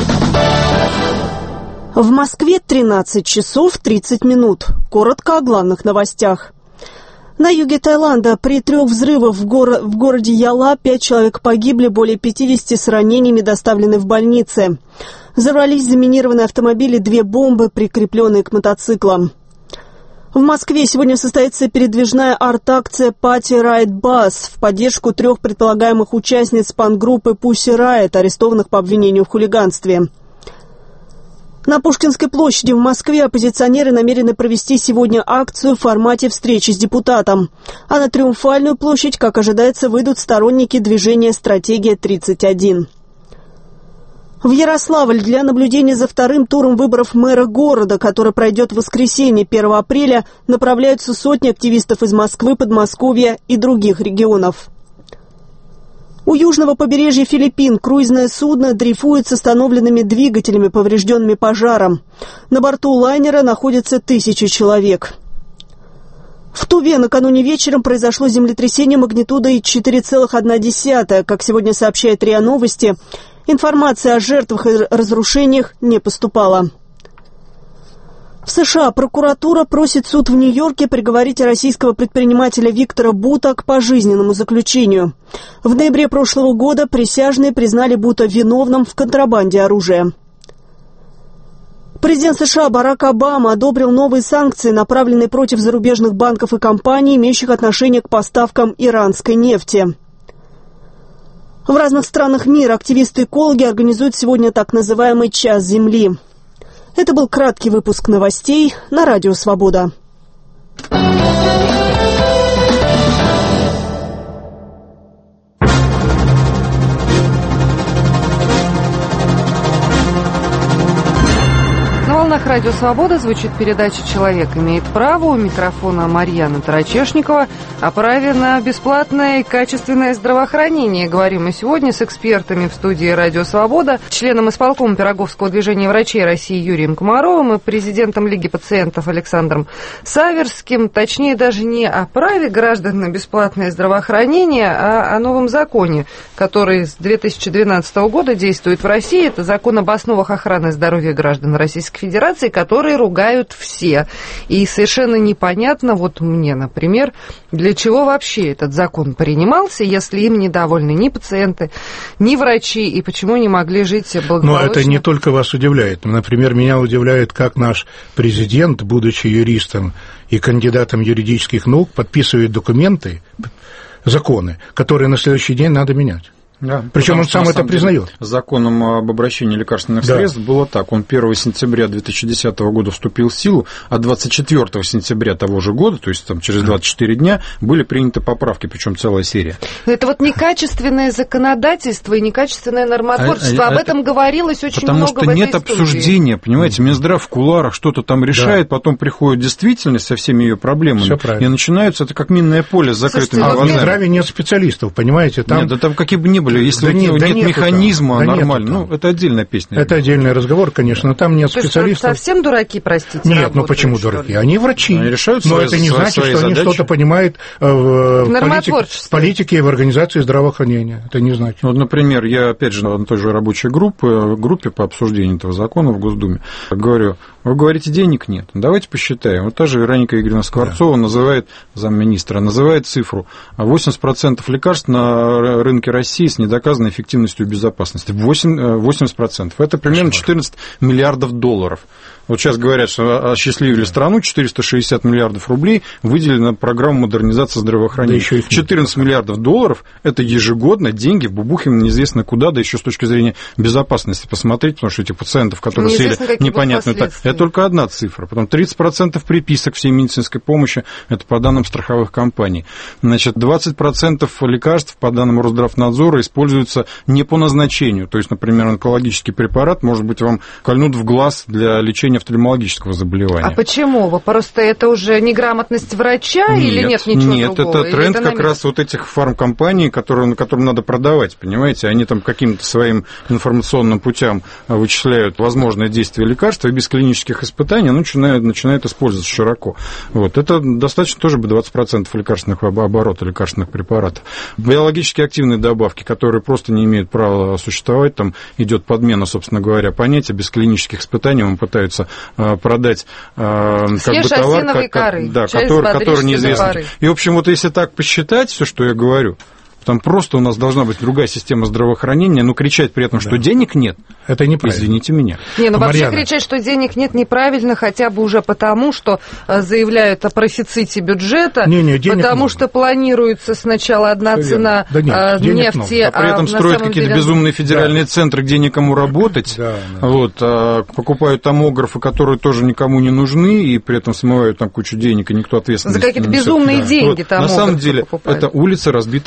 I: В Москве тринадцать часов тридцать минут. Коротко о главных новостях. На юге Таиланда при трех взрывах в, горо- в городе Яла пять человек погибли, более пятьдесят с ранениями доставлены в больницы. Взорвались заминированные автомобили, две бомбы, прикрепленные к мотоциклам. В Москве сегодня состоится передвижная арт-акция «Party Riot Bus» в поддержку трех предполагаемых участниц панк-группы Pussy Riot, арестованных по обвинению в хулиганстве. На Пушкинской площади в Москве оппозиционеры намерены провести сегодня акцию в формате встречи с депутатом. А на Триумфальную площадь, как ожидается, выйдут сторонники движения «Стратегия тридцать один». В Ярославль для наблюдения за вторым туром выборов мэра города, который пройдет в воскресенье первого апреля, направляются сотни активистов из Москвы, Подмосковья и других регионов. У южного побережья Филиппин круизное судно дрейфует с остановленными двигателями, поврежденными пожаром. На борту лайнера находятся тысячи человек. В Туве накануне вечером произошло землетрясение магнитудой четыре целых одна десятая. Как сегодня сообщает РИА Новости, информация о жертвах и разрушениях не поступала. В США прокуратура просит суд в Нью-Йорке приговорить российского предпринимателя Виктора Бута к пожизненному заключению. В ноябре прошлого года присяжные признали Бута виновным в контрабанде оружия. Президент США Барак Обама одобрил новые санкции, направленные против зарубежных банков и компаний, имеющих отношение к поставкам иранской нефти. В разных странах мира активисты-экологи организуют сегодня так называемый «Час Земли». Это был краткий выпуск новостей на Радио Свобода.
A: На Радио Свобода звучит передача «Человек имеет право». У микрофона Марьяна Тарачешникова. О праве на бесплатное и качественное здравоохранение говорим мы сегодня с экспертами в студии «Радио Свобода», членом исполкома Пироговского движения врачей России Юрием Комаровым и президентом Лиги пациентов Александром Саверским. Точнее, даже не о праве граждан на бесплатное здравоохранение, а о новом законе, который с две тысячи двенадцатого года действует в России. Это закон об основах охраны здоровья граждан Российской Федерации, которые ругают все. И совершенно непонятно, вот мне, например, для чего вообще этот закон принимался, если им недовольны ни пациенты, ни врачи, и почему не могли жить благополучно.
B: Но это не только вас удивляет. Например, меня удивляет, как наш президент, будучи юристом и кандидатом юридических наук, подписывает документы, законы, которые на следующий день надо менять.
C: Да,
B: причем он сам это признает.
C: Законом об обращении лекарственных
B: да.
C: средств было так. Он первого сентября две тысячи десятого года вступил в силу, а двадцать четвёртого сентября того же года, то есть там, через двадцать четыре дня, были приняты поправки, причем целая серия.
A: Это вот некачественное законодательство и некачественное нормотворчество.
C: А,
A: Об
C: а,
A: этом говорилось очень
C: потому
A: много в этой
C: Потому что нет
A: студии.
C: обсуждения, понимаете, Минздрав в кулуарах что-то там решает, да. потом приходит действительность со всеми ее проблемами, и начинаются, это как минное поле с закрытыми
B: Слушайте,
C: глазами.
B: А в Минздраве нет специалистов, понимаете? Там...
C: Нет, да там какие бы ни были, если
B: да
C: у
B: нет,
C: нет
B: да
C: механизма
B: да
C: нормально, ну, это отдельная песня.
B: Это отдельный разговор, конечно, но там нет
A: То
B: специалистов.
A: Есть, совсем дураки, простите,
B: Нет, ну почему дураки? Ли? Они врачи.
C: Они решают
B: но
C: свои,
B: это не
C: свои,
B: значит,
C: свои
B: что
C: задачи.
B: они что-то понимают в политике, политике и в организации здравоохранения. Это не значит.
C: Вот, например, я, опять же, на той же рабочей группе, группе по обсуждению этого закона в Госдуме говорю, вы говорите, денег нет. Давайте посчитаем. Вот та же Вероника Игоревна Скворцова да. называет, замминистра, называет цифру восемьдесят процентов лекарств на рынке России с недоказанной эффективностью и безопасностью. восемьдесят процентов. Это примерно четырнадцать миллиардов долларов. Вот сейчас говорят, что осчастливили страну, четыреста шестьдесят миллиардов рублей выделили на программу модернизации здравоохранения. Да четырнадцать миллиардов долларов – это ежегодно деньги вбухиваем неизвестно куда, да еще с точки зрения безопасности посмотреть, потому что этих пациентов, которые сели непонятно так, это только одна цифра. Потом тридцать процентов приписок всей медицинской помощи – это по данным страховых компаний. Значит, двадцать процентов лекарств по данным Росздравнадзора используются не по назначению. То есть, например, онкологический препарат, может быть, вам кольнут в глаз для лечения офтальмологического заболевания.
A: А почему? Вы просто это уже неграмотность врача нет, или нет ничего
C: нет,
A: другого?
C: Нет, это тренд
A: это
C: как раз вот этих фармкомпаний, которые, которым надо продавать, понимаете? Они там каким-то своим информационным путям вычисляют возможные действия лекарства, и без клинических испытаний оно начинает, начинает использоваться широко. Вот. Это достаточно тоже бы двадцать процентов лекарственных оборота лекарственных препаратов. Биологически активные добавки, которые просто не имеют права существовать, там идет подмена, собственно говоря, понятия, без клинических испытаний он пытается продать как бы товар, как,
A: коры,
C: да, который, который неизвестен. Коры. И, в общем, вот если так посчитать все, что я говорю, там просто у нас должна быть другая система здравоохранения, но кричать при этом, да. что денег нет,
B: это неправильно.
C: Извините меня.
A: Не, ну вообще
B: Марьяна.
A: кричать, что денег нет, неправильно, хотя бы уже потому, что заявляют о профиците бюджета,
B: не, не,
A: потому
B: много.
A: что планируется сначала одна
B: Все
A: цена
B: да нет,
A: нефти,
C: а при этом
A: а
C: строят какие-то деле... безумные федеральные да. центры, где никому работать, да, да. Вот, а покупают томографы, которые тоже никому не нужны, и при этом смывают там кучу денег, и никто ответственности
A: за какие-то безумные
C: да.
A: деньги
C: вот.
A: там.
C: На самом деле,
A: покупают.
C: это улица разбитых фонарей.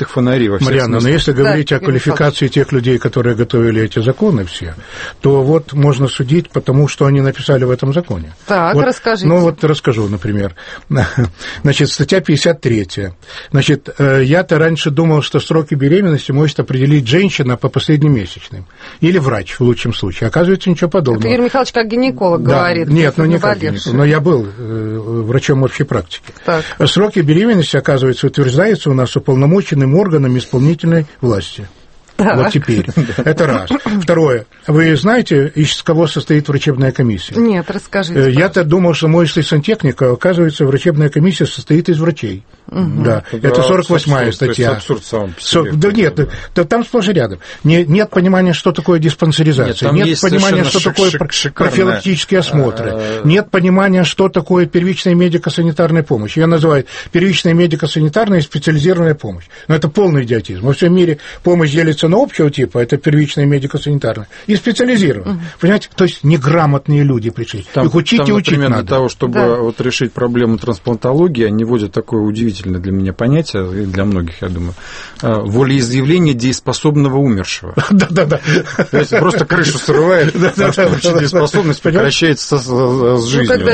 C: во всех
B: Марьяна, но если говорить да, о квалификации Михайлович. тех людей, которые готовили эти законы все, то вот можно судить по тому, что они написали в этом законе.
A: Так,
B: вот,
A: расскажите.
B: Ну вот расскажу, например. Значит, статья пятьдесят три. Значит, я-то раньше думал, что сроки беременности может определить женщина по последним месячным. Или врач, в лучшем случае. Оказывается, ничего подобного.
A: Это Игорь Михайлович как гинеколог да. говорит.
B: Нет, ну не как гинеколог, но я был э, врачом общей практики. Так. Сроки беременности, оказывается, утверждаются у нас уполномоченным органом исполнительной власти. Так. Вот теперь. Это раз. Второе. Вы знаете, из кого состоит врачебная комиссия?
A: Нет, расскажите.
B: Я-то думал, что мой сантехника, оказывается, врачебная комиссия состоит из врачей. Угу. Да, это, это сорок восьмая статья.
C: Абсурд сам по себе,
B: да нет, да. Да, там сплошь и рядом. Не, нет понимания, что такое диспансеризация. Нет, нет понимания, что шик, такое шик, профилактические осмотры. А-а-а. Нет понимания, что такое первичная медико-санитарная помощь. Ее называют первичная медико-санитарная и специализированная помощь. Но это полный идиотизм. Во всем мире помощь делится на общего типа, это первичная медико-санитарная, и специализированная. Угу. Понимаете, то есть неграмотные люди пришли.
C: Там,
B: их учить
C: там,
B: и учить
C: например,
B: надо.
C: Для того, чтобы да. вот решить проблему трансплантологии, они вводят такое удивительное для меня понятие, и для многих, я думаю, волеизъявление дееспособного умершего.
B: Да-да-да.
C: То есть просто крышу срывает, потому что дееспособность прекращается с жизнью.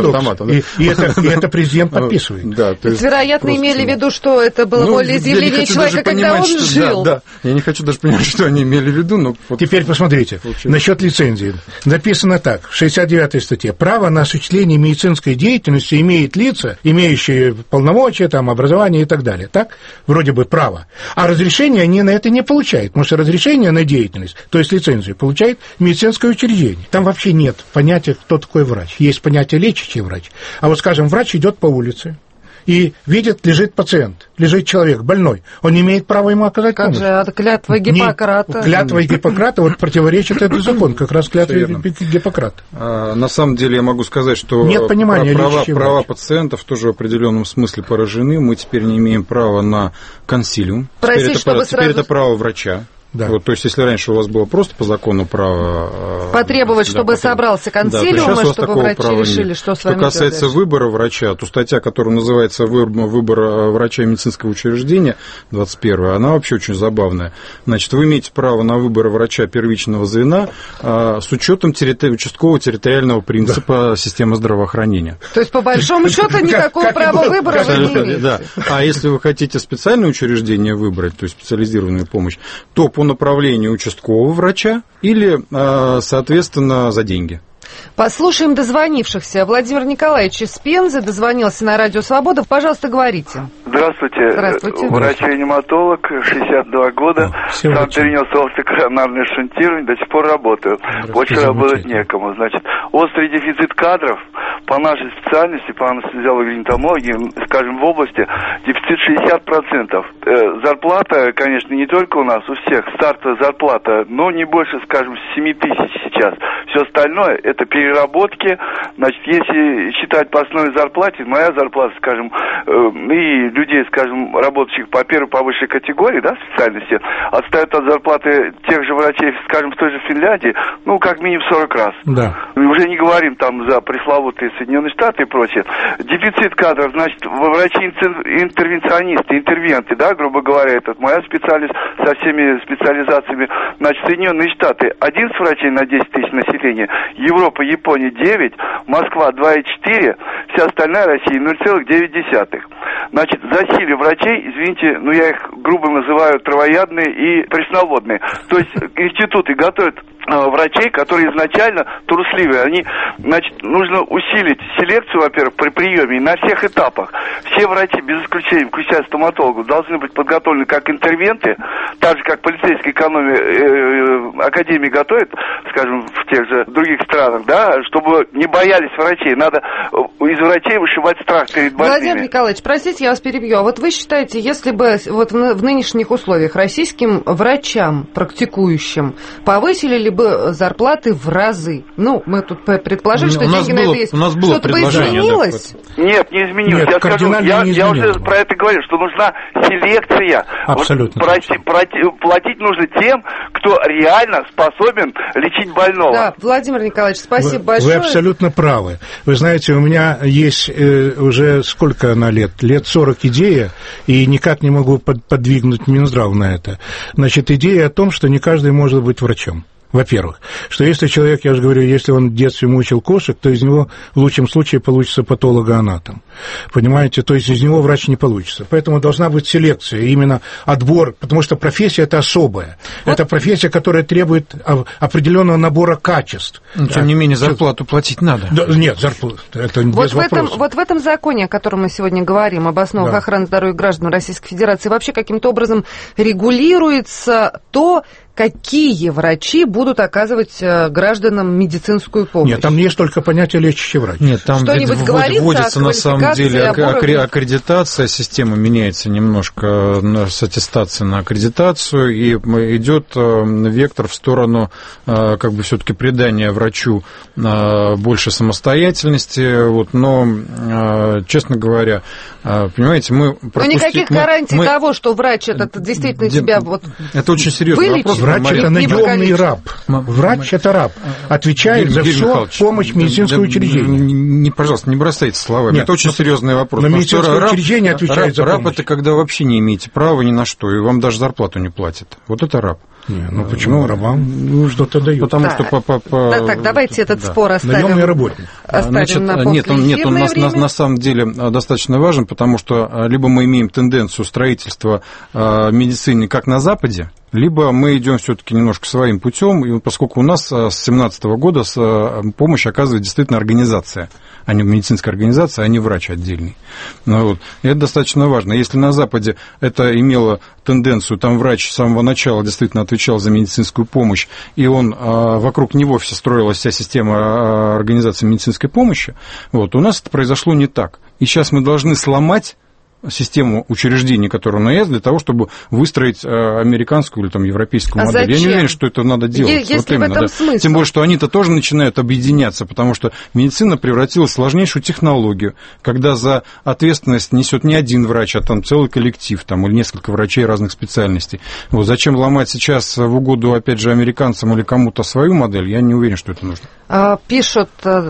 B: И это президент подписывает.
A: Вероятно, имели в виду, что это было волеизъявление человека, когда он жил.
C: Да, я не хочу даже понимать, что они имели в виду. Но вот
B: теперь посмотрите, насчет лицензии. Написано так, в шестьдесят девятой статье. Право на осуществление медицинской деятельности имеют лица, имеющие полномочия, там, образование и так далее. Так? Вроде бы право. А разрешение они на это не получают, потому что разрешение на деятельность, то есть лицензию, получает медицинское учреждение. Там вообще нет понятия, кто такой врач. Есть понятие лечащий врач. А вот, скажем, врач идет по улице и видит, лежит пациент, лежит человек больной. Он не имеет права ему оказать
A: как
B: помощь.
A: Как же, клятва Гиппократа.
B: Не, клятва Гиппократа вот противоречит этот закон, как раз клятва Гиппократа.
C: А, на самом деле я могу сказать, что
B: нет понимания
C: права, права пациентов тоже в определенном смысле поражены. Мы теперь не имеем права на консилиум.
A: Прости,
C: теперь
A: чтобы
C: это,
A: сразу...
C: теперь это право врача. Да. Вот, то есть, если раньше у вас было просто по закону право...
A: Потребовать, да, чтобы потреб... собрался консилиум, да, чтобы врачи решили, нет. Что с вами
C: Что касается
A: делаешь?
C: выбора врача, то статья, которая называется «Выбор врача медицинского учреждения», двадцать первая, она вообще очень забавная. Значит, вы имеете право на выбор врача первичного звена а, с учетом территори... участкового территориального принципа да. системы здравоохранения.
A: То есть, по большому счету, никакого права выбора вы не имеете.
C: Да. А если вы хотите специальное учреждение выбрать, то есть специализированную помощь, то по направлению участкового врача или, соответственно, за деньги.
A: Послушаем дозвонившихся. Владимир Николаевич из Пензы дозвонился на Радио Свобода. Пожалуйста, говорите.
J: Здравствуйте.
A: Здравствуйте.
J: Врач-реаниматолог, шестьдесят два года.
B: Все
J: Сам перенес коронарное шунтирование, до сих пор работаю. Больше работать некому. Значит, острый дефицит кадров по нашей специальности, по анестезиологии, скажем, в области, дефицит шестьдесят процентов. Зарплата, конечно, не только у нас, у всех, стартовая зарплата, но не больше, скажем, семь тысяч сейчас. Все остальное – это переработки. Значит, если считать по основной зарплате, моя зарплата, скажем, и людей, скажем, работающих по первой, по высшей категории, да, специальности, отстают от зарплаты тех же врачей, скажем, в той же Финляндии, ну, как минимум сорок раз.
B: Да.
J: Мы уже не говорим там за пресловутые Соединенные Штаты и прочее. Дефицит кадров, значит, врачи-интервенционисты, интервенты, да, грубо говоря, это моя специальность со всеми специализациями. Значит, Соединенные Штаты одиннадцать врачей на десять тысяч населения, Европа, Япония девять, Москва два и четыре, вся остальная Россия ноль целых девять десятых. Значит, засилие врачей, извините, ну я их грубо называю травоядные и пресноводные. То есть институты готовят врачей, которые изначально трусливые. Они, значит, нужно усилить селекцию, во-первых, при приеме на всех этапах. Все врачи, без исключения, включая стоматологов, должны быть подготовлены как интервенты, так же, как полицейская экономия э, академии готовит, скажем, в тех же других странах, да, чтобы не боялись врачей. Надо из врачей вышибать страх перед больными.
A: Владимир Николаевич, простите, я вас перебью. А вот вы считаете, если бы вот в нынешних условиях российским врачам, практикующим, повысили ли бы зарплаты в разы. Ну, мы тут предположили, что деньги на это есть.
C: У нас было
A: что-то бы изменилось?
J: Да, нет, не изменилось.
B: Нет,
J: я скажу, я,
B: не
J: я уже про это говорил, что нужна селекция.
B: Абсолютно.
J: Вот плати, плати, платить нужно тем, кто реально способен лечить больного.
A: Да, Владимир Николаевич, спасибо
B: вы,
A: большое.
B: Вы абсолютно правы. Вы знаете, у меня есть э, уже сколько на лет? Лет сорок идея, и никак не могу под, подвигнуть Минздрав на это. Значит, идея о том, что не каждый может быть врачом. Во-первых, что если человек, я же говорю, если он в детстве мучил кошек, то из него в лучшем случае получится патологоанатом. Понимаете? То есть из него врач не получится. Поэтому должна быть селекция, именно отбор, потому что профессия это особая. Вот. Это профессия, которая требует определенного набора качеств.
C: Но, тем не менее, зарплату платить надо.
B: Да, нет, зарплату, это
A: вот
B: без
A: в этом,
B: вопросов.
A: вот в этом законе, о котором мы сегодня говорим, об основах да. охраны здоровья граждан Российской Федерации, вообще каким-то образом регулируется то, какие врачи будут оказывать гражданам медицинскую помощь?
B: Нет, там есть только понятие лечащий врач.
C: Нет, там вводится на самом деле
A: уровней...
C: аккредитация, система меняется немножко с аттестации на аккредитацию, и идет вектор в сторону как бы все-таки придания врачу больше самостоятельности, вот, но, честно говоря, понимаете, мы...
A: Но никаких мы, гарантий мы... того, что врач этот действительно
C: Де...
A: тебя вот
C: это очень серьезный
A: вылечит.
C: вопрос.
B: Врач – это наемный раб. Врач – это раб. Отвечает за все помощь медицинского учреждения.
C: Не, пожалуйста, не бросайте словами.
B: Нет,
C: это очень серьезный вопрос.
B: Но медицинское
C: раб,
B: учреждение отвечает
C: раб,
B: за помощь.
C: Раб – это когда вообще не имеете права ни на что, и вам даже зарплату не платят. Вот это раб.
B: Не, ну почему ну, рабам ну, что-то дают?
C: Потому
A: да.
C: что по, по, по...
A: Да, так, давайте этот да. спор оставим.
B: Наемный работник.
A: Оставим
C: Значит,
A: на
C: нет, он, нет, он на, на, на самом деле достаточно важен, потому что либо мы имеем тенденцию строительства э, медицины как на Западе, либо мы идем все-таки немножко своим путем, и поскольку у нас с две тысячи семнадцатого года помощь оказывает действительно организация, а не медицинская организация, а не врач отдельный. Ну, вот. И это достаточно важно. Если на Западе это имело тенденцию, там врач с самого начала действительно отвечал за медицинскую помощь, и он, вокруг него вся строилась вся система организации медицинской помощи, вот, у нас это произошло не так. И сейчас мы должны сломать систему учреждений, которые у нас есть, для того, чтобы выстроить американскую или там, европейскую
A: а
C: модель.
A: Зачем?
C: Я не уверен, что это надо делать.
A: Если
C: вот именно,
A: в этом
C: да.
A: смысл.
C: Тем более, что они-то тоже начинают объединяться, потому что медицина превратилась в сложнейшую технологию, когда за ответственность несет не один врач, а там целый коллектив, там, или несколько врачей разных специальностей. Вот зачем ломать сейчас в угоду, опять же, американцам или кому-то свою модель, я не уверен, что это нужно.
A: Пишут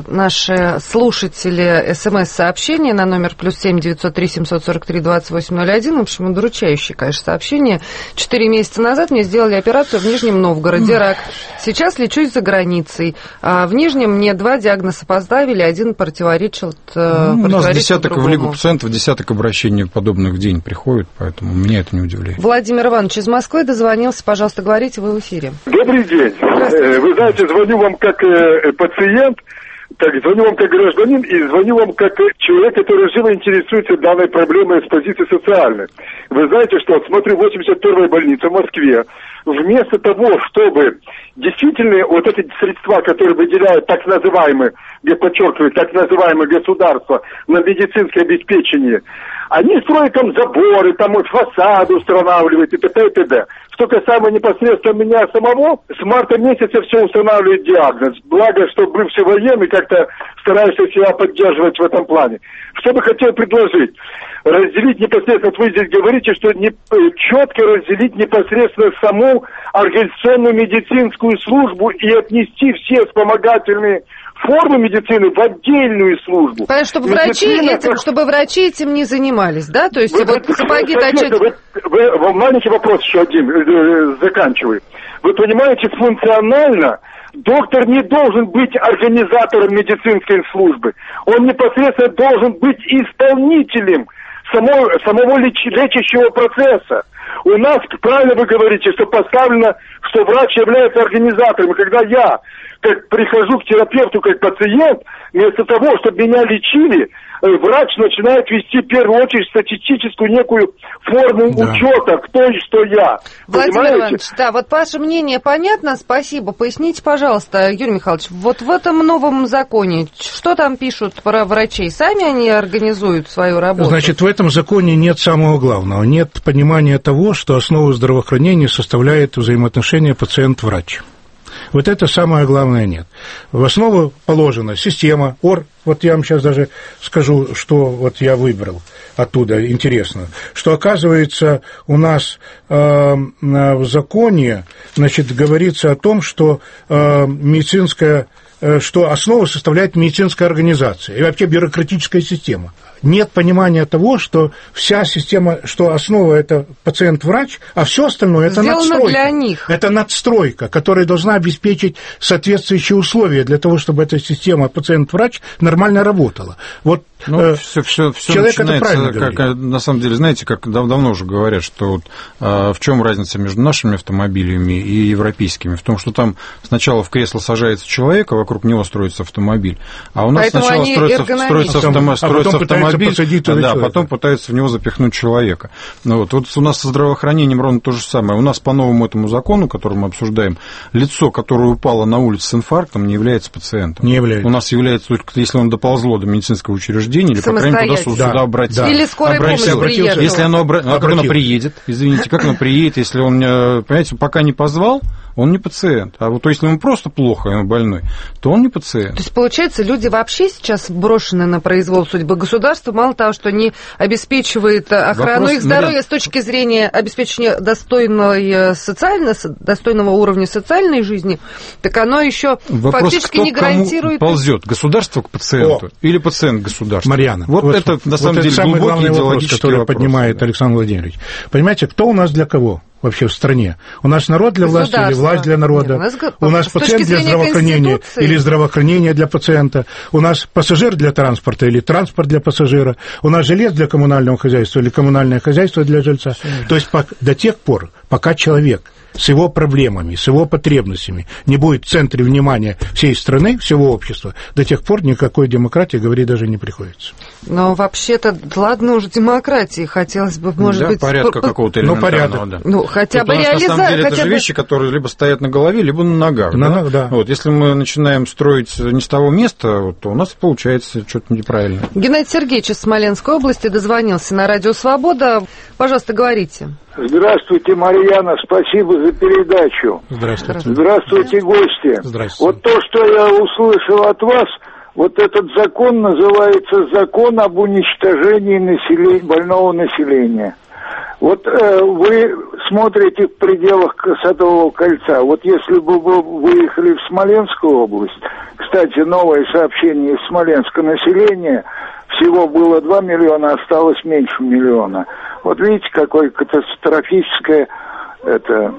A: наши слушатели смс-сообщения на номер плюс семь девятьсот три семьсот сорок три двадцать восемь ноль один. В общем, удручающее, конечно, сообщение. Четыре месяца назад мне сделали операцию в Нижнем Новгороде, рак. Сейчас лечусь за границей. А в Нижнем мне два диагноза поставили, один противоречил,
C: ну,
A: противоречил
C: у нас десяток
A: другому.
C: в Лигу пациентов, десяток обращений подобных в день приходит, поэтому меня это не удивляет.
A: Владимир Иванович из Москвы дозвонился. Пожалуйста, говорите, вы в эфире.
K: Добрый день. Вы знаете, звоню вам как пациент, так, звоню вам как гражданин и звоню вам как человек, который живо интересуется данной проблемой с позиции социальной. Вы знаете, что, смотрю, восемьдесят первая больница в Москве, вместо того, чтобы действительно вот эти средства, которые выделяют так называемые, я подчеркиваю, так называемое государство на медицинское обеспечение, они строят там заборы, там вот фасады устанавливают и т.д. и т.д. Что касаемо непосредственно меня самого, с марта месяца все устанавливает диагноз. Благо, что бывший военный, как-то стараюсь себя поддерживать в этом плане. Что бы хотел предложить? Разделить непосредственно, вы здесь говорите, что не, четко разделить непосредственно саму организационную медицинскую службу и отнести все вспомогательные формы медицины в отдельную службу.
A: Понятно, чтобы врачи, этим, чтобы врачи этим не занимались, да? То есть
K: вы,
A: вот
K: вы,
A: сапоги
K: вы,
A: точить...
K: Вы, вы, вы, маленький вопрос еще один, э, заканчиваю. Вы понимаете, функционально доктор не должен быть организатором медицинской службы. Он непосредственно должен быть исполнителем самого, самого леч, лечащего процесса. У нас, правильно вы говорите, что поставлено, что врач является организатором. И когда я как прихожу к терапевту как пациент, вместо того, чтобы меня лечили, врач начинает вести в первую очередь статистическую некую форму да. учета, кто и что я.
A: Владимир
K: Понимаете?
A: Иванович, да, вот ваше мнение понятно, спасибо. Поясните, пожалуйста, Юрий Михайлович, вот в этом новом законе, что там пишут про врачей? Сами они организуют свою работу?
B: Значит, в этом законе нет самого главного. Нет понимания того, что основу здравоохранения составляет взаимоотношения пациент-врач. Вот это самое главное нет. В основу положена система, ор, вот я вам сейчас даже скажу, что вот я выбрал оттуда, интересно, что, оказывается, у нас э, в законе, значит, говорится о том, что э, медицинская, э, что основу составляет медицинская организация и вообще бюрократическая система. Нет понимания того, что вся система, что основа – это пациент-врач, а все остальное – это
A: сделано
B: надстройка.
A: Для них.
B: Это надстройка, которая должна обеспечить соответствующие условия для того, чтобы эта система пациент-врач нормально работала. Вот
C: ну,
B: э,
C: все, все, все
B: человек это правильно
C: как,
B: говорит.
C: На самом деле, знаете, как дав- давно уже говорят, что вот, а, в чем разница между нашими автомобилями и европейскими? В том, что там сначала в кресло сажается человек, а вокруг него строится автомобиль, а у нас
A: Поэтому
C: сначала строится, строится, автомо-
B: а
C: строится автомобиль,
B: посадить
C: да,
B: человека.
C: потом пытаются в него запихнуть человека. Ну, вот, вот у нас со здравоохранением ровно то же самое. У нас по новому этому закону, который мы обсуждаем, лицо, которое упало на улице с инфарктом, не является пациентом.
B: Не является.
C: У нас является только, если он доползло до медицинского учреждения, или, по крайней мере, туда,
B: да,
C: сюда обратилось.
B: да.
A: Или скорая помощь приехала.
C: Если оно, обра... а как оно приедет, извините, как оно приедет, если он, понимаете, пока не позвал, он не пациент. А вот то, если ему просто плохо, и он больной, то он не пациент.
A: То есть, получается, люди вообще сейчас брошены на произвол судьбы. Государство мало того, что не обеспечивает охрану
C: Вопрос,
A: их здоровья
C: Мария...
A: с точки зрения обеспечения достойной, социально, достойного уровня социальной жизни, так оно еще
C: Вопрос,
A: фактически
C: кто
A: не гарантирует...
C: ползет, государство к пациенту. О. Или пациент к государству?
B: Марьяна,
C: вот, вот это, на самом
B: вот
C: деле,
B: самый
C: глубокий
B: главный вопрос, который
C: вопрос,
B: поднимает
C: да.
B: Александр Владимирович. Понимаете, кто у нас для кого? Вообще в стране. У нас народ для власти или власть для народа? Нет, у нас, у нас пациент для здравоохранения или здравоохранение для пациента? У нас пассажир для транспорта или транспорт для пассажира? У нас жилец для коммунального хозяйства или коммунальное хозяйство для жильца? Все. То есть до тех пор, пока человек с его проблемами, с его потребностями не будет в центре внимания всей страны, всего общества, до тех пор никакой демократии говорить даже не приходится.
A: Но вообще-то, ладно уже демократии, хотелось бы, может
C: да,
A: быть...
C: порядка по... какого-то элементарного,
B: ну,
C: да.
A: Ну, хотя
C: Тут
A: бы реализация...
C: На самом деле, это
A: хотя
C: же
A: бы...
C: вещи, которые либо стоят на голове, либо на ногах.
B: На,
C: да?
B: да.
C: Вот, если мы начинаем строить не с того места, то у нас получается что-то неправильно.
A: Геннадий Сергеевич из Смоленской области дозвонился на Радио Свобода. Пожалуйста, говорите.
L: Здравствуйте, Марьяна, спасибо за передачу.
B: Здравствуйте.
L: Здравствуйте, гости.
B: Здравствуйте.
L: Вот то, что я услышал от вас, вот этот закон называется «Закон об уничтожении населения, больного населения». Вот э, вы смотрите в пределах Садового кольца. Вот если бы вы выехали в Смоленскую область, кстати, новое сообщение из Смоленска, население всего было два миллиона, осталось меньше миллиона. Вот видите, какое катастрофическое это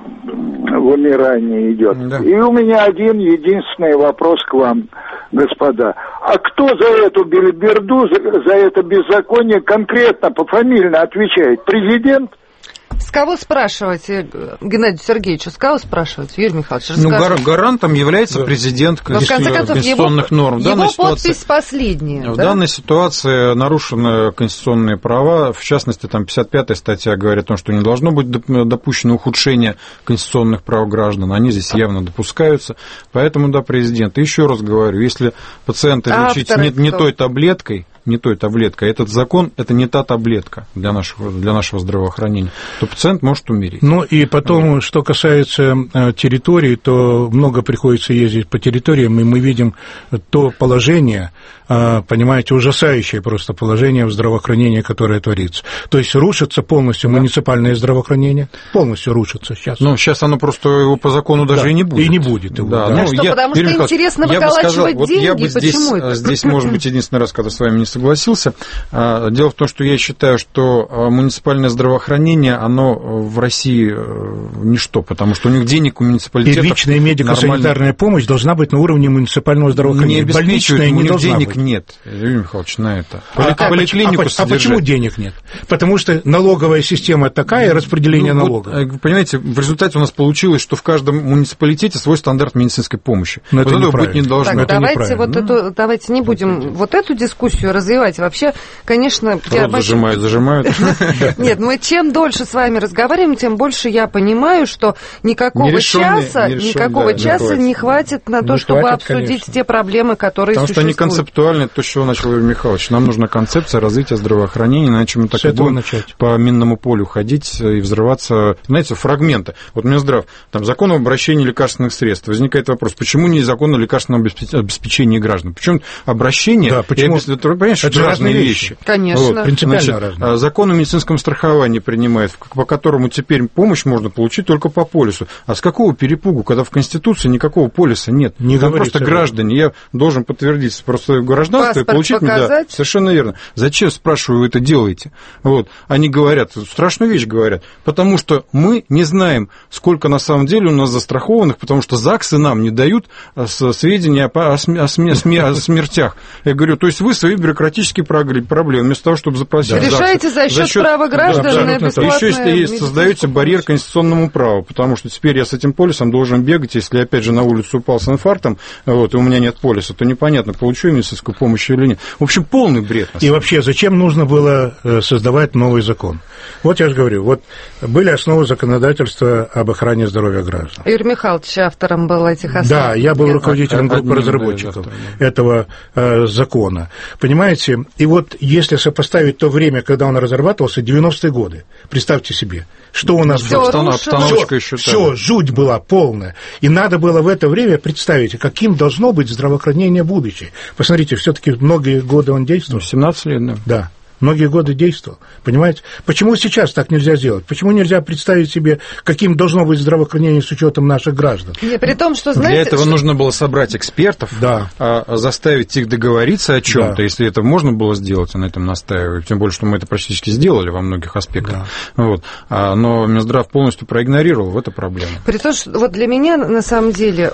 L: вымирание идет. Да. И у меня один единственный вопрос к вам, господа. А кто за эту белиберду, за, за это беззаконие конкретно, пофамильно отвечает? Президент?
A: С кого спрашивать, Геннадий Сергеевич, с кого спрашивать, Юрий Михайлович?
C: Ну, гар- гарантом является да. президент конституционных
A: его,
C: норм. В
A: его
C: данной
A: подпись
C: ситуации,
A: последняя.
C: В
A: да?
C: данной ситуации нарушены конституционные права, в частности, там пятьдесят пятая статья говорит о том, что не должно быть допущено ухудшение конституционных прав граждан, они здесь явно допускаются, поэтому, да, президент. И еще раз говорю, если пациента а лечить не, не той таблеткой, не той таблеткой, этот закон – это не та таблетка для нашего, для нашего здравоохранения, то пациент может умереть.
B: Ну, и потом, вот. Что касается территории, то много приходится ездить по территориям, и мы видим то положение, понимаете, ужасающее просто положение в здравоохранении, которое творится. То есть рушится полностью да. муниципальное здравоохранение, полностью рушится сейчас.
C: Ну, сейчас оно просто его по закону даже
B: да.
C: и не будет.
B: И не будет его.
C: Да.
B: Да.
A: А
C: Ну,
A: что,
C: я,
A: потому
C: Юрий
A: что интересно выколачивать
C: вот
A: деньги?
C: я бы здесь,
A: Почему это?
C: Здесь, может быть, единственный раз, когда с вами не согласился. Дело в том, что я считаю, что муниципальное здравоохранение, оно в России ничто, потому что у них денег у муниципалитетов...
B: Первичная медико-санитарная нормально... помощь должна быть на уровне муниципального здравоохранения.
C: Не
B: Больничная не должна
C: денег
B: быть.
C: нет, Юрий Михайлович, на это.
B: А, Поликлинику а, а почему денег нет? Потому что налоговая система такая, распределение ну, налогов.
C: Вот, понимаете, в результате у нас получилось, что в каждом муниципалитете свой стандарт медицинской помощи.
B: Но
C: вот
B: это
C: этого быть не должно.
A: Так,
C: это
A: давайте, вот эту, давайте не будем вот эту дискуссию развивать. развивать. Вообще, конечно...
C: Рот зажимают, зажимают.
A: Нет, мы чем дольше с вами разговариваем, тем больше я понимаю, что никакого часа, никакого часа не хватит на то, чтобы обсудить те проблемы, которые существуют.
C: Потому что они концептуальны, то, с чего начал Юрий Михайлович. Нам нужна концепция развития здравоохранения, иначе мы так и будем по минному полю ходить и взрываться, знаете, фрагменты. Вот Минздрав, там закон об обращении лекарственных средств. Возникает вопрос, почему не закон о лекарственном обеспечении граждан? Почему обращение... Да, почему? Ты понимаешь, что это разные вещи. вещи.
A: Конечно.
C: Вот.
B: Принципиально
C: Значит,
B: разные.
C: Закон о медицинском страховании принимает, по которому теперь помощь можно получить только по полису. А с какого перепугу, когда в Конституции никакого полиса нет?
B: Не
C: Там просто граждане. Я должен подтвердить просто гражданство и получить... Да, совершенно верно. Зачем, спрашиваю, вы это делаете? Вот. Они говорят, страшную вещь говорят, потому что мы не знаем, сколько на самом деле у нас застрахованных, потому что ЗАГСы нам не дают сведения о, см... о, см... о смертях. Я говорю, то есть вы свои бюрократические проблемы, вместо того, чтобы запросить
A: да. решаете за счет, за счет права граждан да, на бесплатное...
C: Еще если создаете барьер конституционному праву, потому что теперь я с этим полисом должен бегать, если я опять же на улицу упал с инфарктом, вот, и у меня нет полиса, то непонятно, получу я медицинскую помощь или нет. В общем, полный бред.
B: И вообще, зачем нужно было создавать новый закон? Вот я же говорю, вот были основы законодательства об охране здоровья граждан.
A: Юрий Михайлович автором был этих основ.
B: Да, я был руководителем группы разработчиков этого э, закона. Понимаете? И вот если сопоставить то время, когда он разрабатывался, девяностые годы, представьте себе, что у нас
C: было. Обстановочка еще
B: все, жуть была полная. И надо было в это время представить, каким должно быть здравоохранение будущее. Посмотрите, все-таки многие годы он действовал.
C: семнадцать лет, да.
B: Да. Многие годы действовал, понимаете? Почему сейчас так нельзя сделать? Почему нельзя представить себе, каким должно быть здравоохранение с учетом наших граждан?
A: Не, при том, что, знаете,
C: Для этого
A: что...
C: нужно было собрать экспертов,
B: да.
C: заставить их договориться о чем-то, да. Если это можно было сделать, я на этом настаиваю, тем более, что мы это практически сделали во многих аспектах. Да. Вот. Но Минздрав полностью проигнорировал, это проблема.
A: При том, что вот для меня, на самом деле...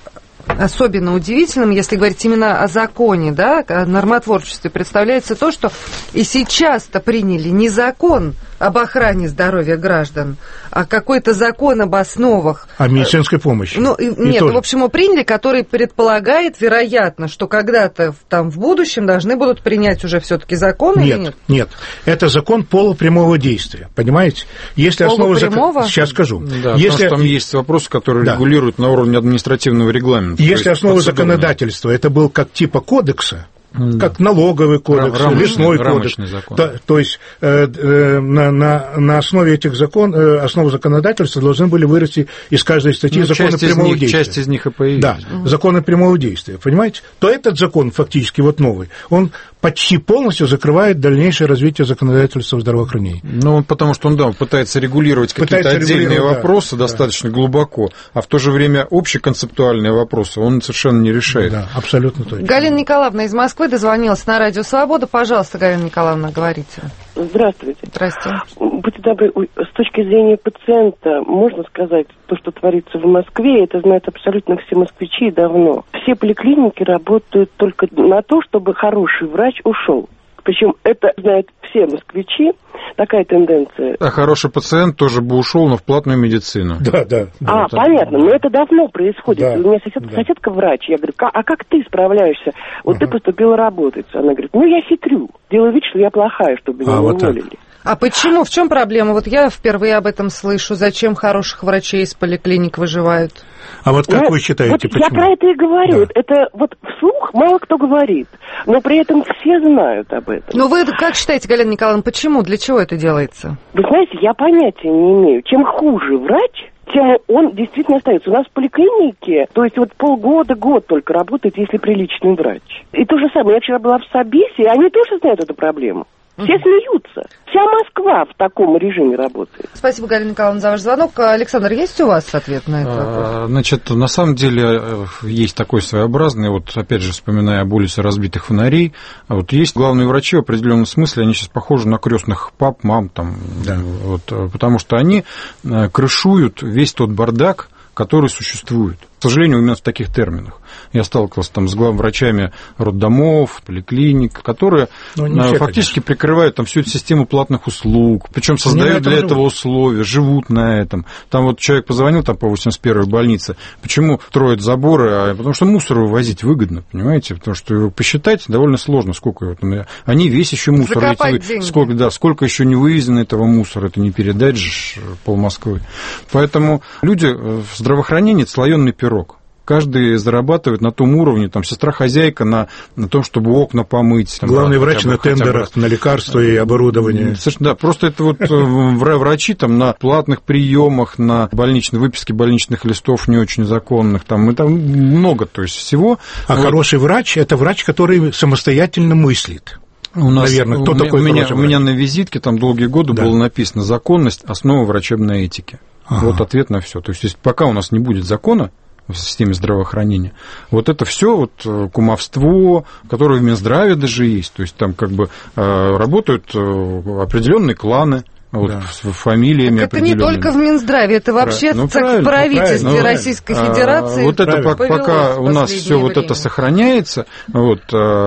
A: особенно удивительным, если говорить именно о законе, да, о нормотворчестве, представляется то, что и сейчас-то приняли не закон об охране здоровья граждан, а какой-то закон об основах...
B: О медицинской помощи.
A: Ну, и, нет, тоже. В общем, его приняли, который предполагает, вероятно, что когда-то там в будущем должны будут принять уже все-таки закон
B: нет,
A: или нет?
B: Нет, это закон полупрямого действия, понимаете? Если основа закона... Сейчас скажу.
C: Да,
B: если...
C: потому что там есть вопросы, которые
B: да.
C: регулируют на уровне административного регламента.
B: Если основа законодательства, это был как типа кодекса, как налоговый кодекс,
C: рамочный,
B: лесной кодекс. То, то есть э, э, на, на, на основе этих закон, э, основ законодательства должны были вырасти из каждой статьи ну, законы прямого
C: них,
B: действия.
C: Часть из них и появилась.
B: Да, угу. законы прямого действия, понимаете? То этот закон фактически вот новый, он почти полностью закрывает дальнейшее развитие законодательства в здравоохранении.
C: Ну, потому что он, да, пытается регулировать какие-то отдельные вопросы да, достаточно да. глубоко, а в то же время общеконцептуальные вопросы он совершенно не решает.
B: Да, абсолютно точно.
A: Галина Николаевна из Москвы дозвонилась на радио «Свобода». Пожалуйста, Галина Николаевна, говорите.
M: Здравствуйте.
A: Здравствуйте.
M: Будьте добры, с точки зрения пациента, можно сказать, то, что творится в Москве, это знают абсолютно все москвичи и давно. Все поликлиники работают только на то, чтобы хороший врач ушел. Причем это знают все москвичи, такая тенденция.
C: А хороший пациент тоже бы ушел, но в платную медицину.
B: Да, да.
M: А,
B: да,
M: понятно, но это давно происходит.
B: Да,
M: У меня сосед,
B: да.
M: соседка врач, я говорю, а как ты справляешься? Вот ага. ты поступила работать. Она говорит, ну я хитрю, делаю вид, что я плохая, чтобы меня
B: а,
M: не
B: вот
M: уволили.
B: Так.
A: А почему? В чем проблема? Вот я впервые об этом слышу. Зачем хороших врачей из поликлиник выживают?
B: А вот как
M: ну,
B: вы считаете,
M: вот
B: почему?
M: Я про это и говорю.
B: Да.
M: Это вот вслух мало кто говорит, но при этом все знают об этом.
A: Ну вы как считаете, Галина Николаевна, почему? Для чего это делается?
M: Вы знаете, я понятия не имею. Чем хуже врач, тем он действительно остается. У нас в поликлинике, то есть вот полгода, год только работает, если приличный врач. И то же самое. Я вчера была в Собесе, и они тоже знают эту проблему. Все смеются. Вся Москва в таком режиме работает.
A: Спасибо, Галина Николаевна, за ваш звонок. Александр, есть у вас ответ на это?
C: А, значит, на самом деле есть такой своеобразный, вот опять же, вспоминая об улице разбитых фонарей, вот есть главные врачи в определенном смысле, они сейчас похожи на крестных пап, мам, там, да. вот, потому что они крышуют весь тот бардак, который существует. К сожалению, именно в таких терминах. Я сталкивался там с главврачами роддомов, поликлиник, которые ну, фактически конечно. прикрывают там всю эту систему платных услуг, причем создают для этого живут. условия, живут на этом. Там вот человек позвонил там, по восемьдесят первой больнице, почему строят заборы, а потому что мусор вывозить выгодно, понимаете, потому что посчитать довольно сложно, сколько его там, они весь еще мусор, эти, сколько, да, сколько еще не вывезено этого мусора, это не передать же пол Москвы. Поэтому люди в здравоохранении это слоеный пирог. Каждый зарабатывает на том уровне, там, сестра-хозяйка на, на том, чтобы окна помыть. Там,
B: главный да, врач на тендерах, бы... на лекарства и оборудование.
C: Да, просто это вот врачи там на платных приемах, на больничной выписке больничных листов не очень законных, там, и там много, то есть всего.
B: А вот. Хороший врач – это врач, который самостоятельно мыслит.
C: У нас, Наверное, кто у такой у меня, у меня на визитке там долгие годы да. было написано «Законность – основа врачебной этики». Ага. Вот ответ на все. То есть, пока у нас не будет закона в системе здравоохранения, вот это все вот кумовство, которое в Минздраве даже есть, то есть там как бы работают определенные кланы, вот, да. с фамилиями
A: так это не только в Минздраве, это вообще ну, в правительстве ну, Российской Федерации.
C: Вот это пока, пока у нас все вот это сохраняется, вот,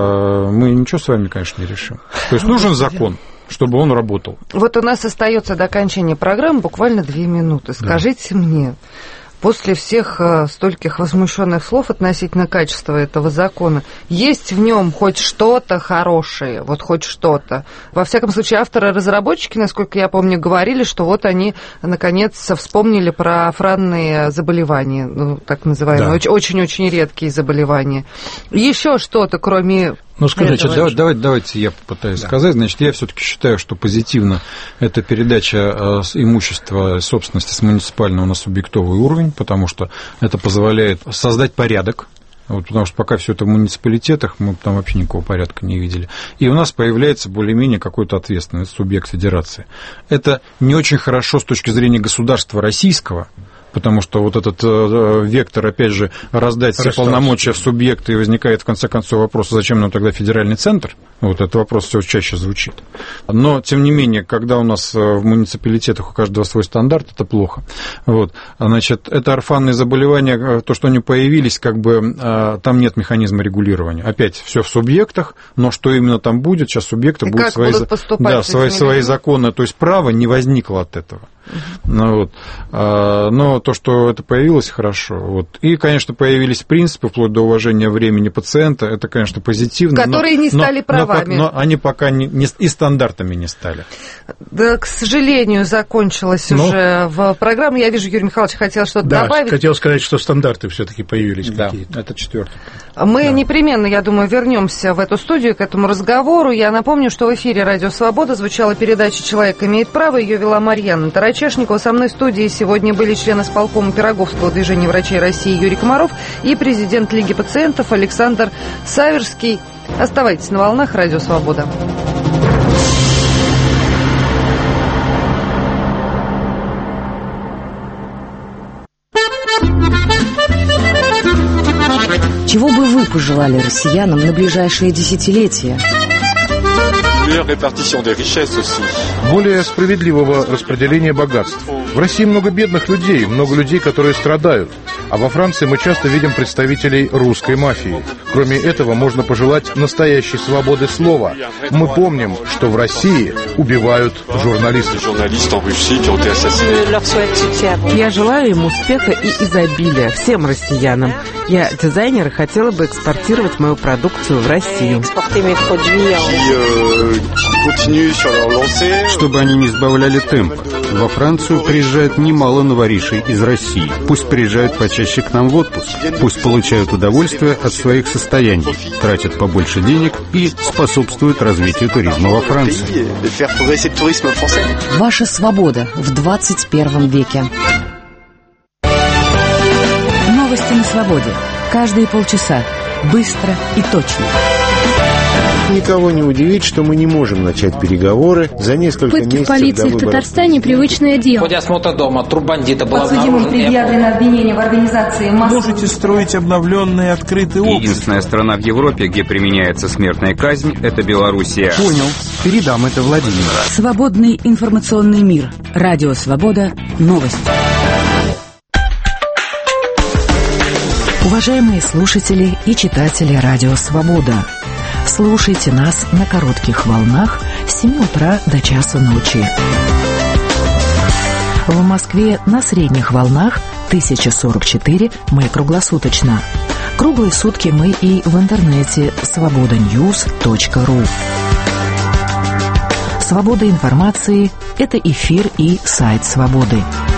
C: мы ничего с вами, конечно, не решим. То есть нужен закон, чтобы он работал.
A: Вот у нас остается до окончания программы буквально две минуты. Скажите да. мне, после всех стольких возмущенных слов относительно качества этого закона, есть в нем хоть что-то хорошее, вот хоть что-то? Во всяком случае, авторы-разработчики, насколько я помню, говорили, что вот они, наконец, вспомнили про охранные заболевания, ну, так называемые, да. очень-очень редкие заболевания. Еще что-то, кроме...
C: Ну, скажите, давайте, давайте, давайте я попытаюсь да. сказать. Значит, я все-таки считаю, что позитивно это передача имущества собственности с муниципального на субъектовый уровень, потому что это позволяет создать порядок. Вот, потому что пока все это в муниципалитетах, мы там вообще никакого порядка не видели. И у нас появляется более-менее какой-то ответственный субъект федерации. Это не очень хорошо с точки зрения государства российского, потому что вот этот э, вектор, опять же, раздать все полномочия в субъекты, и возникает, в конце концов, вопрос, зачем нам тогда федеральный центр? Вот этот вопрос все чаще звучит. Но, тем не менее, когда у нас в муниципалитетах у каждого свой стандарт, это плохо. Вот. Значит, это орфанные заболевания, то, что они появились, как бы э, там нет механизма регулирования. Опять все в субъектах, но что именно там будет, сейчас субъекты будут свои, да, свои, свои законы, то есть право не возникло от этого. Ну, вот. Но то, что это появилось, хорошо. Вот. И, конечно, появились принципы, вплоть до уважения времени пациента, это, конечно, позитивно.
A: Которые
C: но,
A: не стали
C: но,
A: правами.
C: Но, но они пока не, не, и стандартами не стали.
A: Да, к сожалению, закончилась но... уже в программе. Я вижу, Юрий Михайлович хотел что-то
B: да,
A: добавить.
B: Хотел сказать, что стандарты все-таки появились
C: да,
B: какие-то.
C: Это четвертый.
A: Мы
B: да.
A: непременно, я думаю, вернемся в эту студию к этому разговору. Я напомню, что в эфире «Радио Свобода» звучала передача «Человек имеет право». Ее вела Марьяна Тарачешникова. Со мной в студии сегодня были члены исполкома Пироговского движения врачей России Юрий Комаров и президент Лиги пациентов Александр Саверский. Оставайтесь на волнах «Радио Свобода».
N: Чего бы вы пожелали россиянам на ближайшие десятилетия?
O: Более справедливого распределения богатств. В России много бедных людей, много людей, которые страдают. А во Франции мы часто видим представителей русской мафии. Кроме этого, можно пожелать настоящей свободы слова. Мы помним, что в России убивают журналистов.
P: Я желаю им успеха и изобилия всем россиянам. Я дизайнер и хотела бы экспортировать мою продукцию в Россию.
D: Чтобы они не сбавляли темп. Во Францию приезжает немало новоришей из России. Пусть приезжают почаще к нам в отпуск. Пусть получают удовольствие от своих состояний, тратят побольше денег и способствуют развитию туризма во Франции.
N: Ваша свобода в двадцать первом веке. Новости на свободе. Каждые полчаса. Быстро и точно.
Q: Никого не удивит, что мы не можем начать переговоры за несколько
R: Пытки
Q: месяцев
R: полиции
Q: до выборов.
R: в Татарстане привычное дело.
S: В ходе осмотра дома труп бандита был
T: Подсудимым предъявлено обвинение в организации массовых...
U: Можете строить обновленные открытые общества.
V: Единственная страна в Европе, где применяется смертная казнь, это Белоруссия.
W: Понял. Передам это Владимиру.
N: Свободный информационный мир. Радио Свобода. Новости. Уважаемые слушатели и читатели радио «Свобода», слушайте нас на коротких волнах с семи утра до часа ночи. В Москве на средних волнах тысяча сорок четыре мы круглосуточно. Круглые сутки мы и в интернете свобода ньюс точка ру. Свобода информации – это эфир и сайт «Свободы».